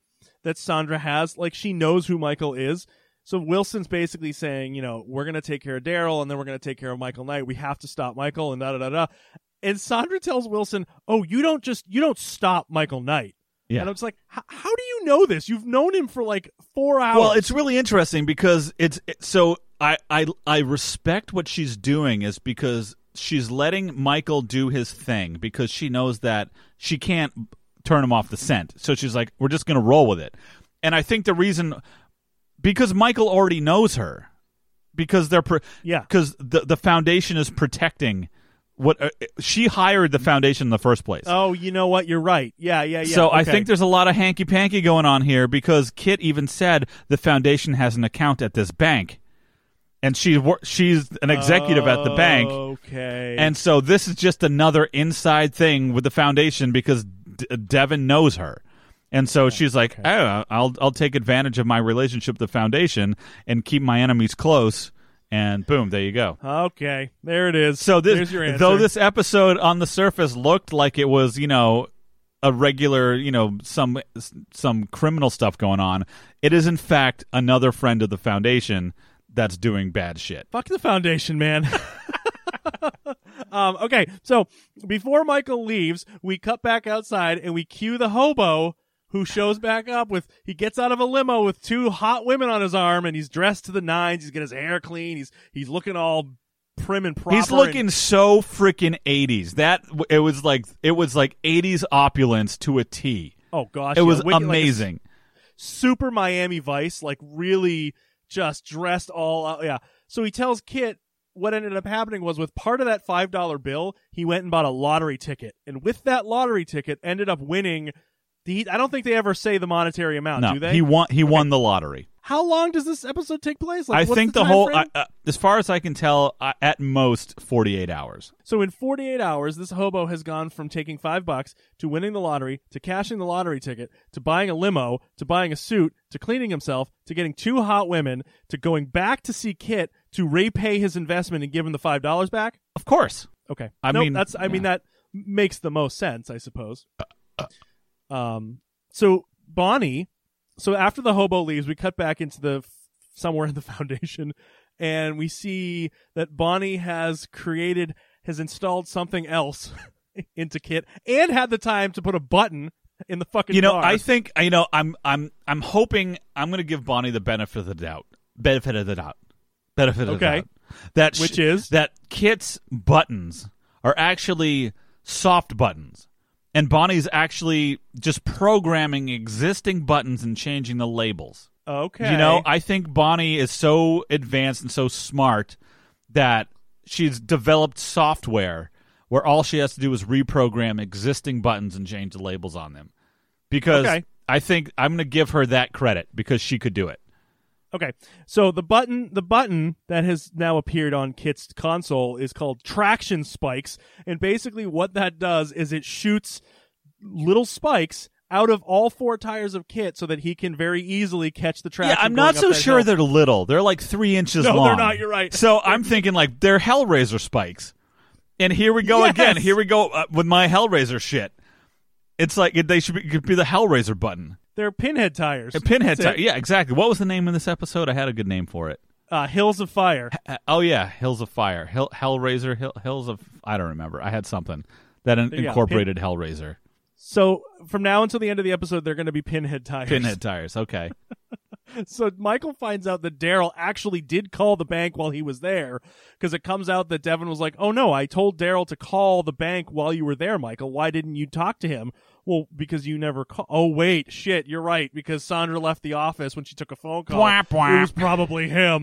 that Sandra has. Like, she knows who Michael is. So Wilson's basically saying, you know, we're going to take care of Daryl, and then we're going to take care of Michael Knight. We have to stop Michael, and da-da-da-da. And Sandra tells Wilson, oh, you don't just, you don't stop Michael Knight. Yeah. And I was like, how do you know this? You've known him for like four hours. Well, it's really interesting because it's it, so I, I I respect what she's doing is because she's letting Michael do his thing because she knows that she can't turn him off the scent. So she's like, we're just going to roll with it. And I think the reason because Michael already knows her because they're pro- yeah because the the Foundation is protecting. What uh, she hired the Foundation in the first place. Oh, you know what? You're right. Yeah, yeah, yeah. So okay. I think there's a lot of hanky-panky going on here because Kit even said the Foundation has an account at this bank, and she she's an executive at the bank. Okay. And so this is just another inside thing with the Foundation because D- Devin knows her. And so she's like, okay. oh, I'll I'll take advantage of my relationship with the Foundation and keep my enemies close. And boom, there you go. Okay, there it is. So this, There's your answer. though this episode on the surface looked like it was, you know, a regular, you know, some some criminal stuff going on, it is in fact another friend of the Foundation that's doing bad shit. Fuck the Foundation, man. um, okay, so before Michael leaves, we cut back outside and we cue the hobo who shows back up with, he gets out of a limo with two hot women on his arm, and he's dressed to the nines. He's got his hair clean. He's he's looking all prim and proper. He's looking and, so freaking eighties. That it was like it was like eighties opulence to a T. Oh gosh, it yeah, was wicked, amazing. Like super Miami Vice, like really just dressed all out. Yeah. So he tells Kit what ended up happening was with part of that five dollar bill, he went and bought a lottery ticket, and with that lottery ticket, ended up winning. He, I don't think they ever say the monetary amount, No, do they? he won. He okay. won the lottery. How long does this episode take place? Like, I what's think the, the time whole, frame? uh, as far as I can tell, uh, at most forty-eight hours. So in forty-eight hours, this hobo has gone from taking five bucks to winning the lottery to cashing the lottery ticket to buying a limo to buying a suit to cleaning himself to getting two hot women to going back to see Kit to repay his investment and give him the five dollars back. Of course. Okay, I nope, mean, that's. I yeah. mean that makes the most sense, I suppose. Um. So Bonnie, so after the hobo leaves, we cut back into the somewhere in the Foundation, and we see that Bonnie has created, has installed something else into Kit, and had the time to put a button in the fucking. You know, car. I think you know. I'm I'm I'm hoping I'm going to give Bonnie the benefit of the doubt. Benefit of the doubt. Benefit of Okay. the doubt. That sh- Which is? that Kit's buttons are actually soft buttons. And Bonnie's actually just programming existing buttons and changing the labels. Okay. You know, I think Bonnie is so advanced and so smart that she's developed software where all she has to do is reprogram existing buttons and change the labels on them. Because Okay. I think I'm going to give her that credit because she could do it. Okay, so the button, the button that has now appeared on Kit's console is called Traction Spikes, and basically what that does is it shoots little spikes out of all four tires of Kit so that he can very easily catch the traction. Yeah, I'm going not up so that sure hill. they're little. They're like three inches No, long. they're not. You're right. So I'm thinking like they're Hellraiser spikes. And here we go Yes. again. Here we go uh, with my Hellraiser shit. It's like they should be, it could be the Hellraiser button. They're pinhead tires. A pinhead That's tire. it. Yeah, exactly. What was the name of this episode? I had a good name for it. Uh, Hills of Fire. Uh, oh yeah, Hills of Fire. Hill, Hellraiser. Hill, Hills of. I don't remember. I had something that in, There you go. incorporated Hellraiser. So from now until the end of the episode, they're going to be pinhead tires. Pinhead tires. Okay. So Michael finds out that Daryl actually did call the bank while he was there, because it comes out that Devin was like, oh no, I told Daryl to call the bank while you were there, Michael. Why didn't you talk to him? Well, because you never call. Oh wait, shit, you're right, because Sandra left the office when she took a phone call. Bwah, bwah. It was probably him.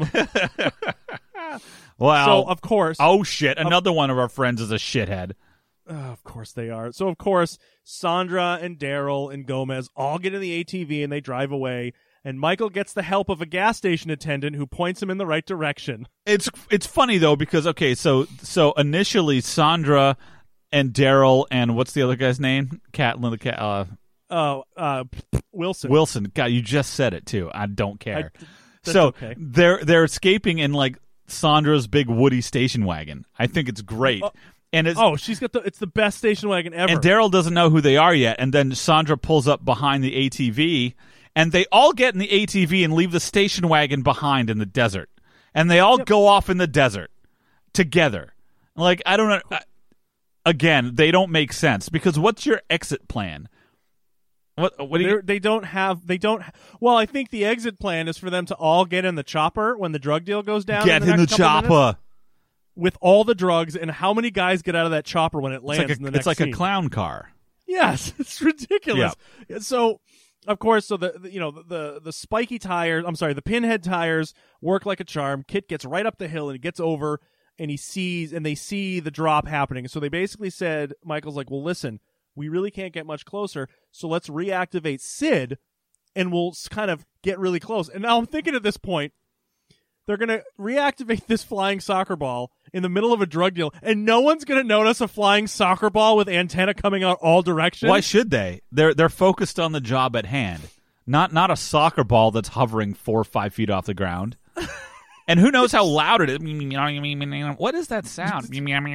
Well. So of course, Oh shit! Another one of our friends is a shithead. uh, of course they are. So of course, Sandra and Daryl and Gomez all get in the A T V and they drive away. And Michael gets the help of a gas station attendant who points him in the right direction. It's it's funny though because okay, so so initially Sandra and Daryl and what's the other guy's name? Catlin the cat. Uh, Oh, uh, Wilson. Wilson. God, you just said it too. I don't care. I- that's so okay. they're they're escaping in like Sandra's big Woody station wagon. I think it's great. Oh. And it's Oh, she's got the. It's the best station wagon ever. and Daryl doesn't know who they are yet. And then Sandra pulls up behind the A T V, and they all get in the A T V and leave the station wagon behind in the desert. And they all yep. go off in the desert together. Like, I don't know. I, again, they don't make sense because what's your exit plan? What, what do you... They don't have, they don't, well, I think the exit plan is for them to all get in the chopper when the drug deal goes down. Get in the, in next the chopper chopper. With all the drugs, and how many guys get out of that chopper when it lands it's like a, in the next It's like scene? a clown car. Yes, it's ridiculous. Yeah. So, of course, so the, the you know the, the the spiky tires, I'm sorry, the pinhead tires work like a charm. Kit gets right up the hill and he gets over, and he sees, and they see the drop happening. So they basically said, Michael's like, well, listen, we really can't get much closer, so let's reactivate Sid, and we'll kind of get really close. And now I'm thinking at this point, they're going to reactivate this flying soccer ball in the middle of a drug deal, and no one's going to notice a flying soccer ball with antenna coming out all directions. Why should they? They're they're focused on the job at hand, not not a soccer ball that's hovering four or five feet off the ground. And who knows how loud it is? What is that sound?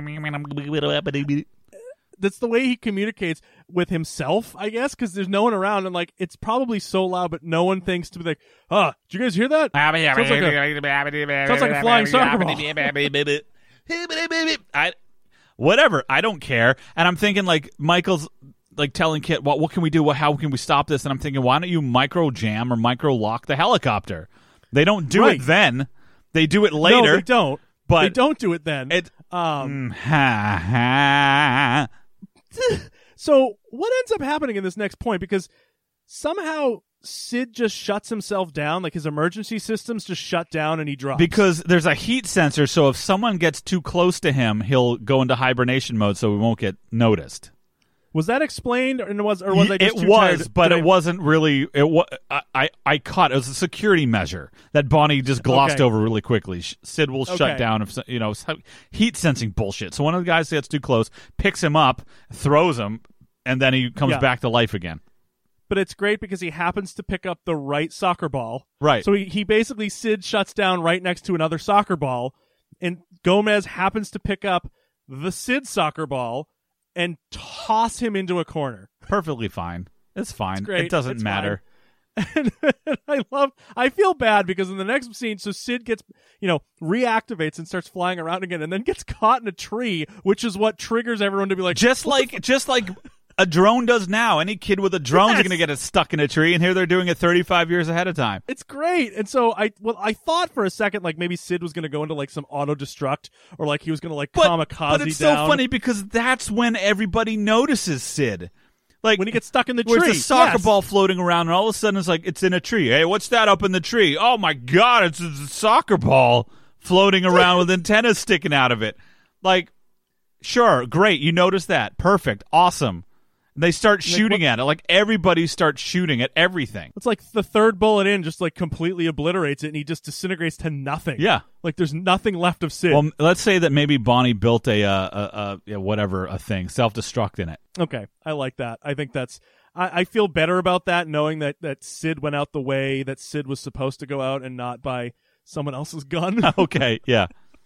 That's the way he communicates with himself, I guess, because there's no one around, and like it's probably so loud, but no one thinks to be like, "Huh, did you guys hear that?" Sounds like a, sounds like a flying soccer ball. I, whatever, I don't care. And I'm thinking like Michael's like telling Kit, "What? What can we do? What? How can we stop this?" And I'm thinking, why don't you micro jam or micro lock the helicopter? They don't do right. it then. They do it later. No, they don't. But they don't do it then. It, um, ha, ha. So what ends up happening in this next point? Because somehow Sid just shuts himself down, like his emergency systems just shut down and he drops. Because there's a heat sensor, so if someone gets too close to him, he'll go into hibernation mode so he won't get noticed. Was that explained, or was or was I just it too was, tired? but Did it I... wasn't really. It was. I, I I caught it was a security measure that Bonnie just glossed okay. over really quickly. Sid will okay. shut down if you know heat sensing bullshit. So one of the guys gets too close, picks him up, throws him, and then he comes yeah. back to life again. But it's great because he happens to pick up the right soccer ball. Right. So he, he basically Sid shuts down right next to another soccer ball, and Gomez happens to pick up the Sid soccer ball and toss him into a corner. Perfectly fine. It's fine. It's great. It doesn't it's matter. And I love, I feel bad because in the next scene, so Sid gets, you know, reactivates and starts flying around again and then gets caught in a tree, which is what triggers everyone to be like, just like, just like a drone does now. Any kid with a drone is yes. going to get it stuck in a tree, and here they're doing it thirty-five years ahead of time. It's great. And so I, well, I thought for a second, like maybe Sid was going to go into like some auto destruct or like he was going to like but, kamikaze But it's down. so funny because that's when everybody notices Sid. Like when he gets stuck in the where tree. It's a soccer yes. ball floating around, and all of a sudden it's like it's in a tree. Hey, what's that up in the tree? Oh my God, it's a soccer ball floating around with antennas sticking out of it. Like, sure, great, you noticed that. Perfect, awesome. And they start shooting like, at it. Like everybody starts shooting at everything. It's like the third bullet in just like completely obliterates it, and he just disintegrates to nothing. Yeah. Like there's nothing left of Sid. Well, let's say that maybe Bonnie built a, uh, a, a, a whatever, a thing, self-destruct in it. Okay, I like that. I think that's, I, I feel better about that, knowing that, that Sid went out the way that Sid was supposed to go out and not by someone else's gun. Okay, yeah.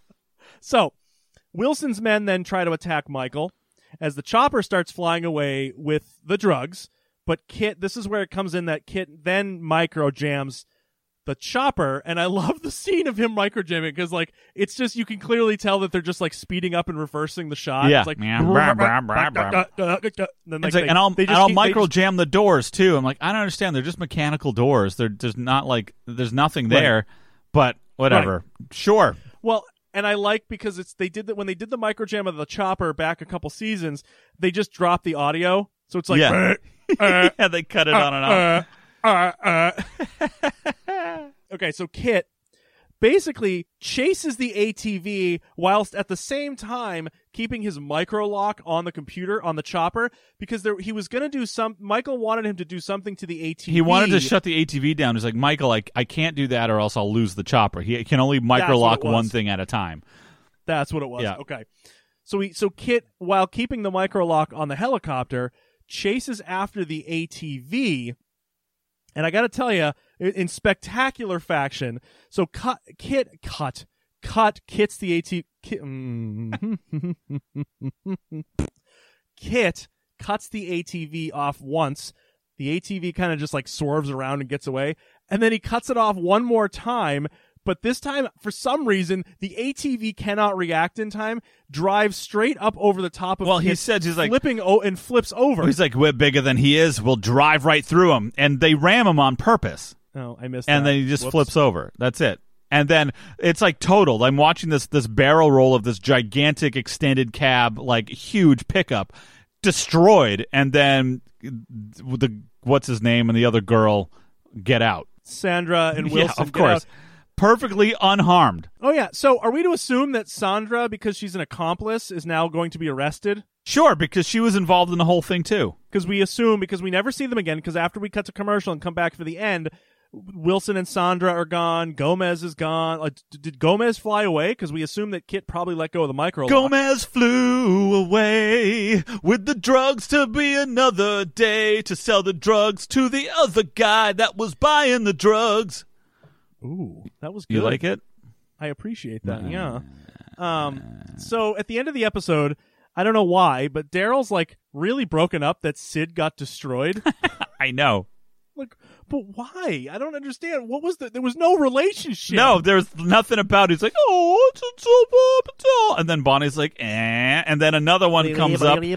So, Wilson's men then try to attack Michael as the chopper starts flying away with the drugs, but Kit, this is where it comes in that Kit then micro jams the chopper, and I love the scene of him micro jamming because like it's just, you can clearly tell that they're just like speeding up and reversing the shot. Yeah. It's like Yeah. Brah, brah, brah, brah. Then, like, It's like, they, and I'll, they and just I'll keep- micro they just- jam the doors too. I'm like, I don't understand. They're just mechanical doors. They're just not like there's nothing Right. there. But whatever. Sure. Well, and I like because it's they did that when they did the micro jam of the chopper back a couple seasons, they just dropped the audio, so it's like Yeah. uh, uh, Yeah, they cut it on and off. uh, uh, uh. Okay, so Kit basically chases the A T V whilst at the same time keeping his micro lock on the computer on the chopper because there, he was going to do some. Michael wanted him to do something to the A T V. He wanted to shut the A T V down. He's like, Michael, I, I can't do that or else I'll lose the chopper. He can only micro lock That's what it was. one thing at a time. That's what it was. Yeah. Okay. So he, so Kit, while keeping the micro lock on the helicopter, chases after the A T V. And I got to tell you, in spectacular fashion, so cut, Kit, cut, cut, Kit's the A T V. Kit, mm, Kit cuts the A T V off once, The A T V kind of just like swerves around and gets away. And then he cuts it off one more time. But this time, for some reason, the A T V cannot react in time, drives straight up over the top of Well, Kit, he said, he's like, flipping o- and flips over. he's like, we're bigger than he is. We'll drive right through him. And they ram him on purpose. Oh, I missed And that. then he just Whoops. flips over. That's it. And then it's like totaled. I'm watching this this barrel roll of this gigantic extended cab, like huge pickup, destroyed. And then the what's his name and the other girl get out. Sandra and Wilson yeah, of get course. out. Perfectly unharmed. Oh, yeah. So are we to assume that Sandra, because she's an accomplice, is now going to be arrested? Sure, because she was involved in the whole thing, too. Because we assume, because we never see them again, because after we cut to commercial and come back for the end, Wilson and Sandra are gone. Gomez is gone. Like, d- did Gomez fly away? Because we assume that Kit probably let go of the micro. Gomez flew away with the drugs to be another day to sell the drugs to the other guy that was buying the drugs. Ooh, that was good. You like it? I appreciate that. Yeah. Um. So at the end of the episode, I don't know why, but Daryl's like really broken up that Sid got destroyed. I know. Like, but why? I don't understand. What was the? There was no relationship. No, there's nothing about it. He's like, oh, it's a so and then Bonnie's like, eh, and then another one comes up. But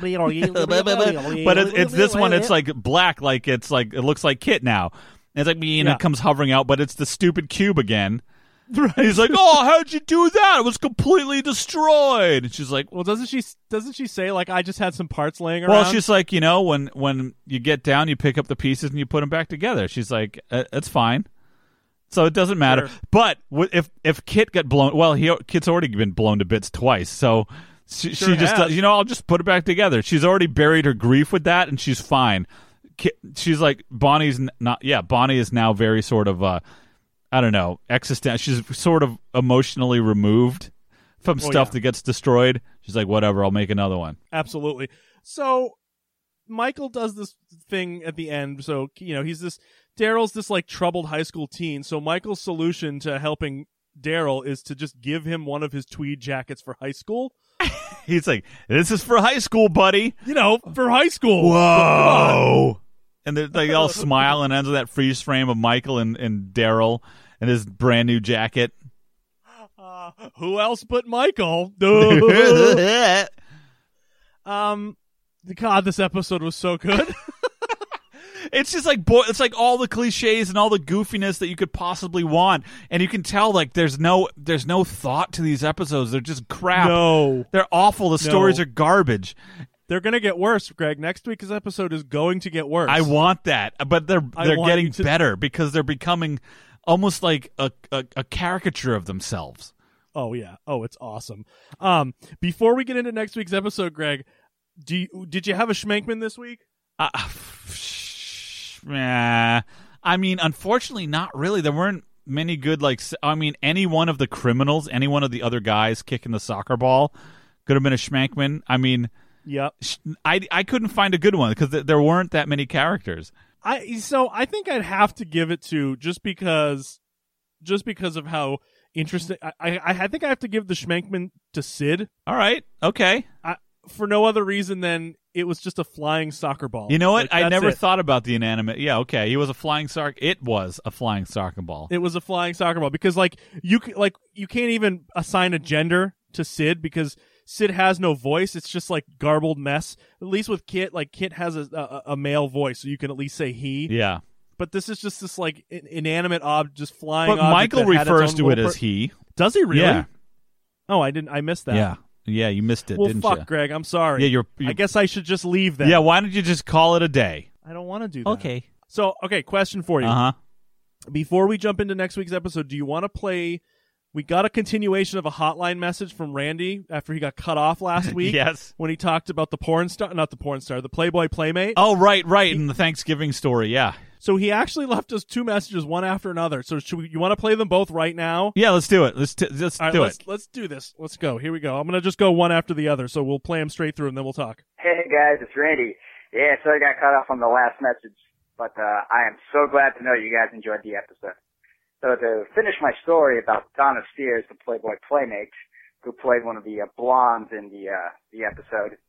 it, it's this one. It's like black, like it's like it looks like Kit now. And it's like me, and Yeah. it comes hovering out, but it's the stupid cube again. Right. He's like, oh, how'd you do that? It was completely destroyed. And she's like, Well, doesn't she? Doesn't she say like I just had some parts laying around? well, she's like, you know, when when you get down, you pick up the pieces and you put them back together. She's like, uh, it's fine. So it doesn't matter. Sure. But w- if if Kit got blown, well, he Kit's already been blown to bits twice. So she, Sure she just, has. uh, you know, I'll just put it back together. She's already buried her grief with that, and she's fine. Kit, she's like, Bonnie's n- not. Yeah, Bonnie is now very sort of. Uh, I don't know, existential. She's sort of emotionally removed from Oh, stuff yeah. that gets destroyed. She's like, whatever, I'll make another one. Absolutely. So Michael does this thing at the end. So, you know, he's this, Daryl's this like troubled high school teen. So Michael's solution to helping Daryl is to just give him one of his tweed jackets for high school. He's like, this is for high school, buddy. You know, for high school. Whoa. And they they all smile and ends with that freeze frame of Michael and, and Daryl and his brand new jacket. Uh, who else but Michael? Duh. um, God, this episode was so good. It's just like boy, it's like all the cliches and all the goofiness that you could possibly want, and you can tell like there's no there's no thought to these episodes. They're just crap. No. They're awful. The No. stories are garbage. They're going to get worse, Greg. Next week's episode is going to get worse. I want that, but they're I they're want getting you to- better because they're becoming almost like a, a a caricature of themselves. Oh yeah. Oh, it's awesome. Um, before we get into next week's episode, Greg, do you, did you have a Schmenkman this week? Uh, yeah, I mean, unfortunately, not really. There weren't many good like. s- I mean, any one of the criminals, any one of the other guys kicking the soccer ball, could have been a Schmenkman. I mean, Yep. sh- I I couldn't find a good one because th- there weren't that many characters. I so I think I'd have to give it to just because, just because of how interesting. I I, I think I have to give the Schmenkman to Sid. All right, okay. I, for no other reason than it was just a flying soccer ball. You know what? Like, I that's never it. thought about the inanimate. Yeah, okay. He was a flying soccer. It was a flying soccer ball. It was a flying soccer ball because like you c- like you can't even assign a gender to Sid because Sid has no voice. It's just like garbled mess. At least with Kit, like Kit has a a, a male voice, so you can at least say he. Yeah. But this is just this like in- inanimate object, just flying. But object Michael that had its refers own to it little as per- he. Does he really? Yeah. Oh, I didn't. I missed that. Yeah. Yeah, you missed it, Well, didn't fuck, you? Greg. I'm sorry. Yeah, you're, you're I guess I should just leave that. Yeah, why don't you just call it a day? I don't want to do that. So, okay, question for you. Uh-huh. Before we jump into next week's episode, do you want to play? We got a continuation of a hotline message from Randy after he got cut off last week. Yes. When he talked about the porn star, not the porn star, the Playboy Playmate. Oh, right, right, in the Thanksgiving story, yeah. So he actually left us two messages, one after another. So should we, you want to play them both right now? Yeah, let's do it. Let's t- let's All right, do let's, it. Let's do this. Let's go. Here we go. I'm going to just go one after the other. So we'll play them straight through and then we'll talk. Hey guys, it's Randy. Yeah, so I got cut off on the last message, but uh, I am so glad to know you guys enjoyed the episode. So to finish my story about Donna Spears, the Playboy Playmate, who played one of the uh, blondes in the uh, the episode,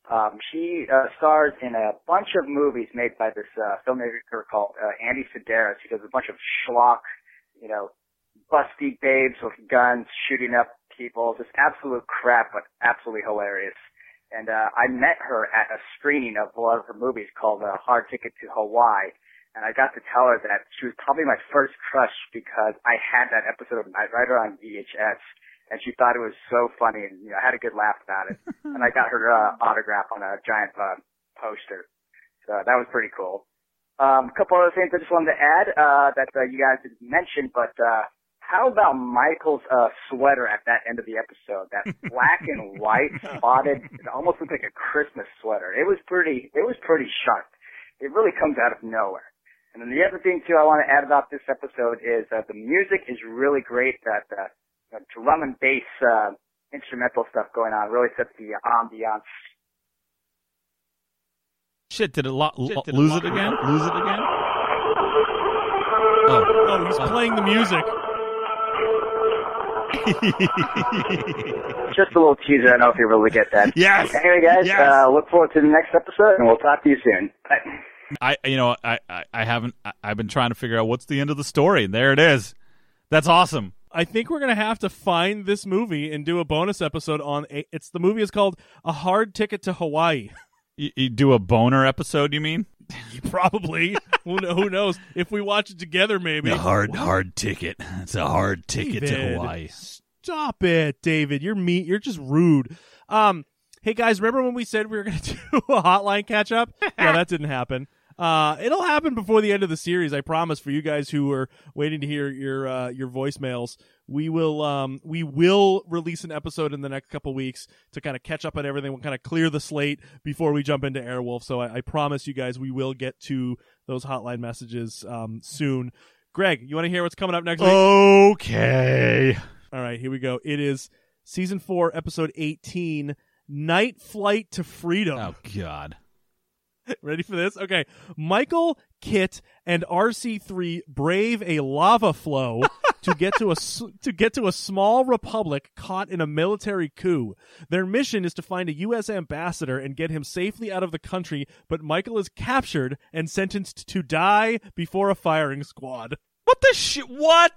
Um, she uh, stars in a bunch of movies made by this uh, filmmaker called uh, Andy Sedaris. He does a bunch of schlock, you know, busty babes with guns shooting up people, just absolute crap, but absolutely hilarious. And uh, I met her at a screening of one of her movies called uh, Hard Ticket to Hawaii. And I got to tell her that she was probably my first crush because I had that episode of Knight Rider on V H S, and she thought it was so funny, and you know, I had a good laugh about it. And I got her uh, autograph on a giant uh, poster, so that was pretty cool. Um, a couple other things I just wanted to add uh, that uh, you guys didn't mention, but uh, how about Michael's uh, sweater at that end of the episode? That black and white spotted, it almost looked like a Christmas sweater. It was pretty, it was pretty sharp. It really comes out of nowhere. And then the other thing, too, I want to add about this episode is uh, the music is really great. That uh, uh, drum and bass uh, instrumental stuff going on really sets the ambiance. Shit, did it, lo- Shit, did lose it, lo- it again? Lose it again? Oh, oh he's oh. playing the music. Just a little teaser. I don't know if you really get that. Yes. Anyway, guys, yes. Uh, look forward to the next episode, and we'll talk to you soon. Bye. I, you know, I, I, I haven't. I, I've been trying to figure out what's the end of the story, and there it is. That's awesome. I think we're gonna have to find this movie and do a bonus episode on. A, it's the movie is called A Hard Ticket to Hawaii. You, you do a boner episode? You mean? Probably. who, who knows? If we watch it together, maybe. A hard, what? hard ticket. It's a hard ticket David, to Hawaii. Stop it, David. You're mean. You're just rude. Um. Hey guys, remember when we said we were gonna do a hotline catch up? Yeah, that didn't happen. Uh, it'll happen before the end of the series, I promise. For you guys who are waiting to hear your uh, your voicemails, we will um we will release an episode in the next couple weeks to kind of catch up on everything. We'll kind of clear the slate before we jump into Airwolf. So I, I promise you guys we will get to those hotline messages um soon. Greg, you want to hear what's coming up next week? Okay. All right, here we go. It is season four, episode eighteen, Night Flight to Freedom. Oh God. Ready for this? Okay. Michael, Kit, and R C three brave a lava flow to get to a to get to a small republic caught in a military coup. Their mission is to find a U S ambassador and get him safely out of the country, but Michael is captured and sentenced to die before a firing squad. What the shit? What?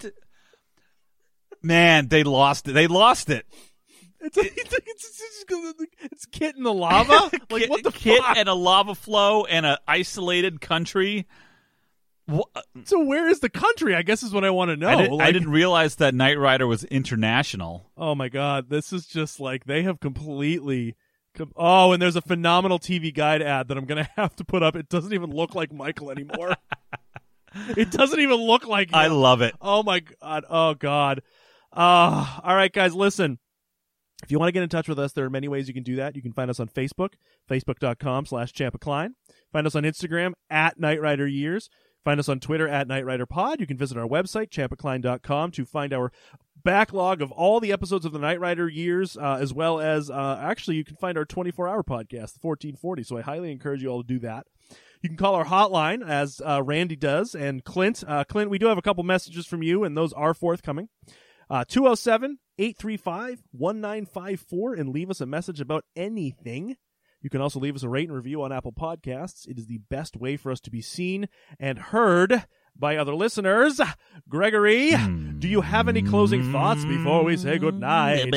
Man, they lost it. They lost it. It's, it's, it's, it's, it's Kit in the lava? Like, Kit, what the Kit fuck? and a lava flow and an isolated country. What? So where is the country, I guess is what I want to know. I, did, like, I didn't realize that Knight Rider was international. Oh, my God. This is just like they have completely... Com- oh, and there's a phenomenal T V Guide ad that I'm going to have to put up. It doesn't even look like Michael anymore. It doesn't even look like him. I love it. Oh, my God. Oh, God. Uh, all right, guys, listen. If you want to get in touch with us, there are many ways you can do that. You can find us on Facebook, facebook.com slash Champa Klein. Find us on Instagram, at Knight Rider Years. Find us on Twitter, at Knight Rider Pod. You can visit our website, champa klein dot com, to find our backlog of all the episodes of the Knight Rider Years, uh, as well as, uh, actually, you can find our twenty-four hour podcast, the fourteen forty. So I highly encourage you all to do that. You can call our hotline, as uh, Randy does, and Clint. Uh, Clint, we do have a couple messages from you, and those are forthcoming. Uh, two oh seven, eight three five, one nine five four, and leave us a message about anything. You can also leave us a rate and review on Apple Podcasts. It is the best way for us to be seen and heard by other listeners. Gregory, mm. do you have any closing thoughts before we say goodnight?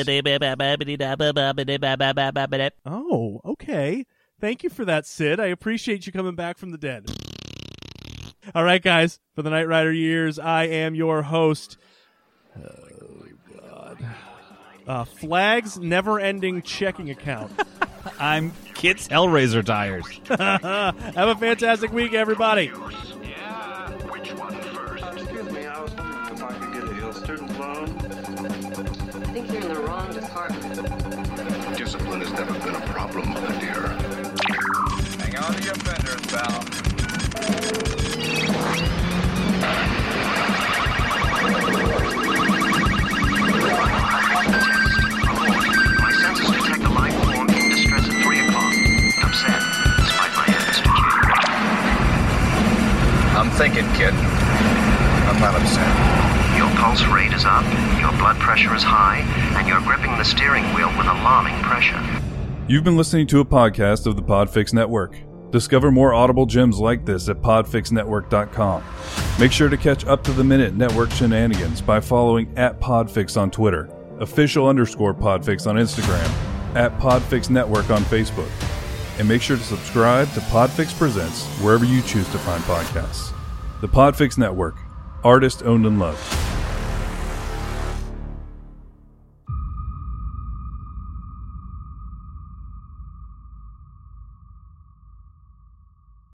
Oh, okay. Thank you for that, Sid. I appreciate you coming back from the dead. All right, guys. For the Knight Rider Years, I am your host... Oh, God. Uh, Flag's never-ending checking account. I'm Kit's Hellraiser Tires. Have a fantastic week, everybody. Yeah, which one first? Uh, excuse me, I was wondering if I could get a student loan. I think you're in the wrong department. Discipline has never been a problem, mother dear. Hang on to your fenders, pal. My sensors detect a life form in distress at three o'clock. Upset, despite my efforts to cheer. I'm thinking, kid. I'm not upset. Your pulse rate is up, your blood pressure is high, and you're gripping the steering wheel with alarming pressure. You've been listening to a podcast of the Podfix Network. Discover more audible gems like this at podfix network dot com. Make sure to catch up-to-the-minute network shenanigans by following at Podfix on Twitter, official underscore Podfix on Instagram, at Podfix Network on Facebook. And make sure to subscribe to Podfix Presents wherever you choose to find podcasts. The Podfix Network, artist owned and loved.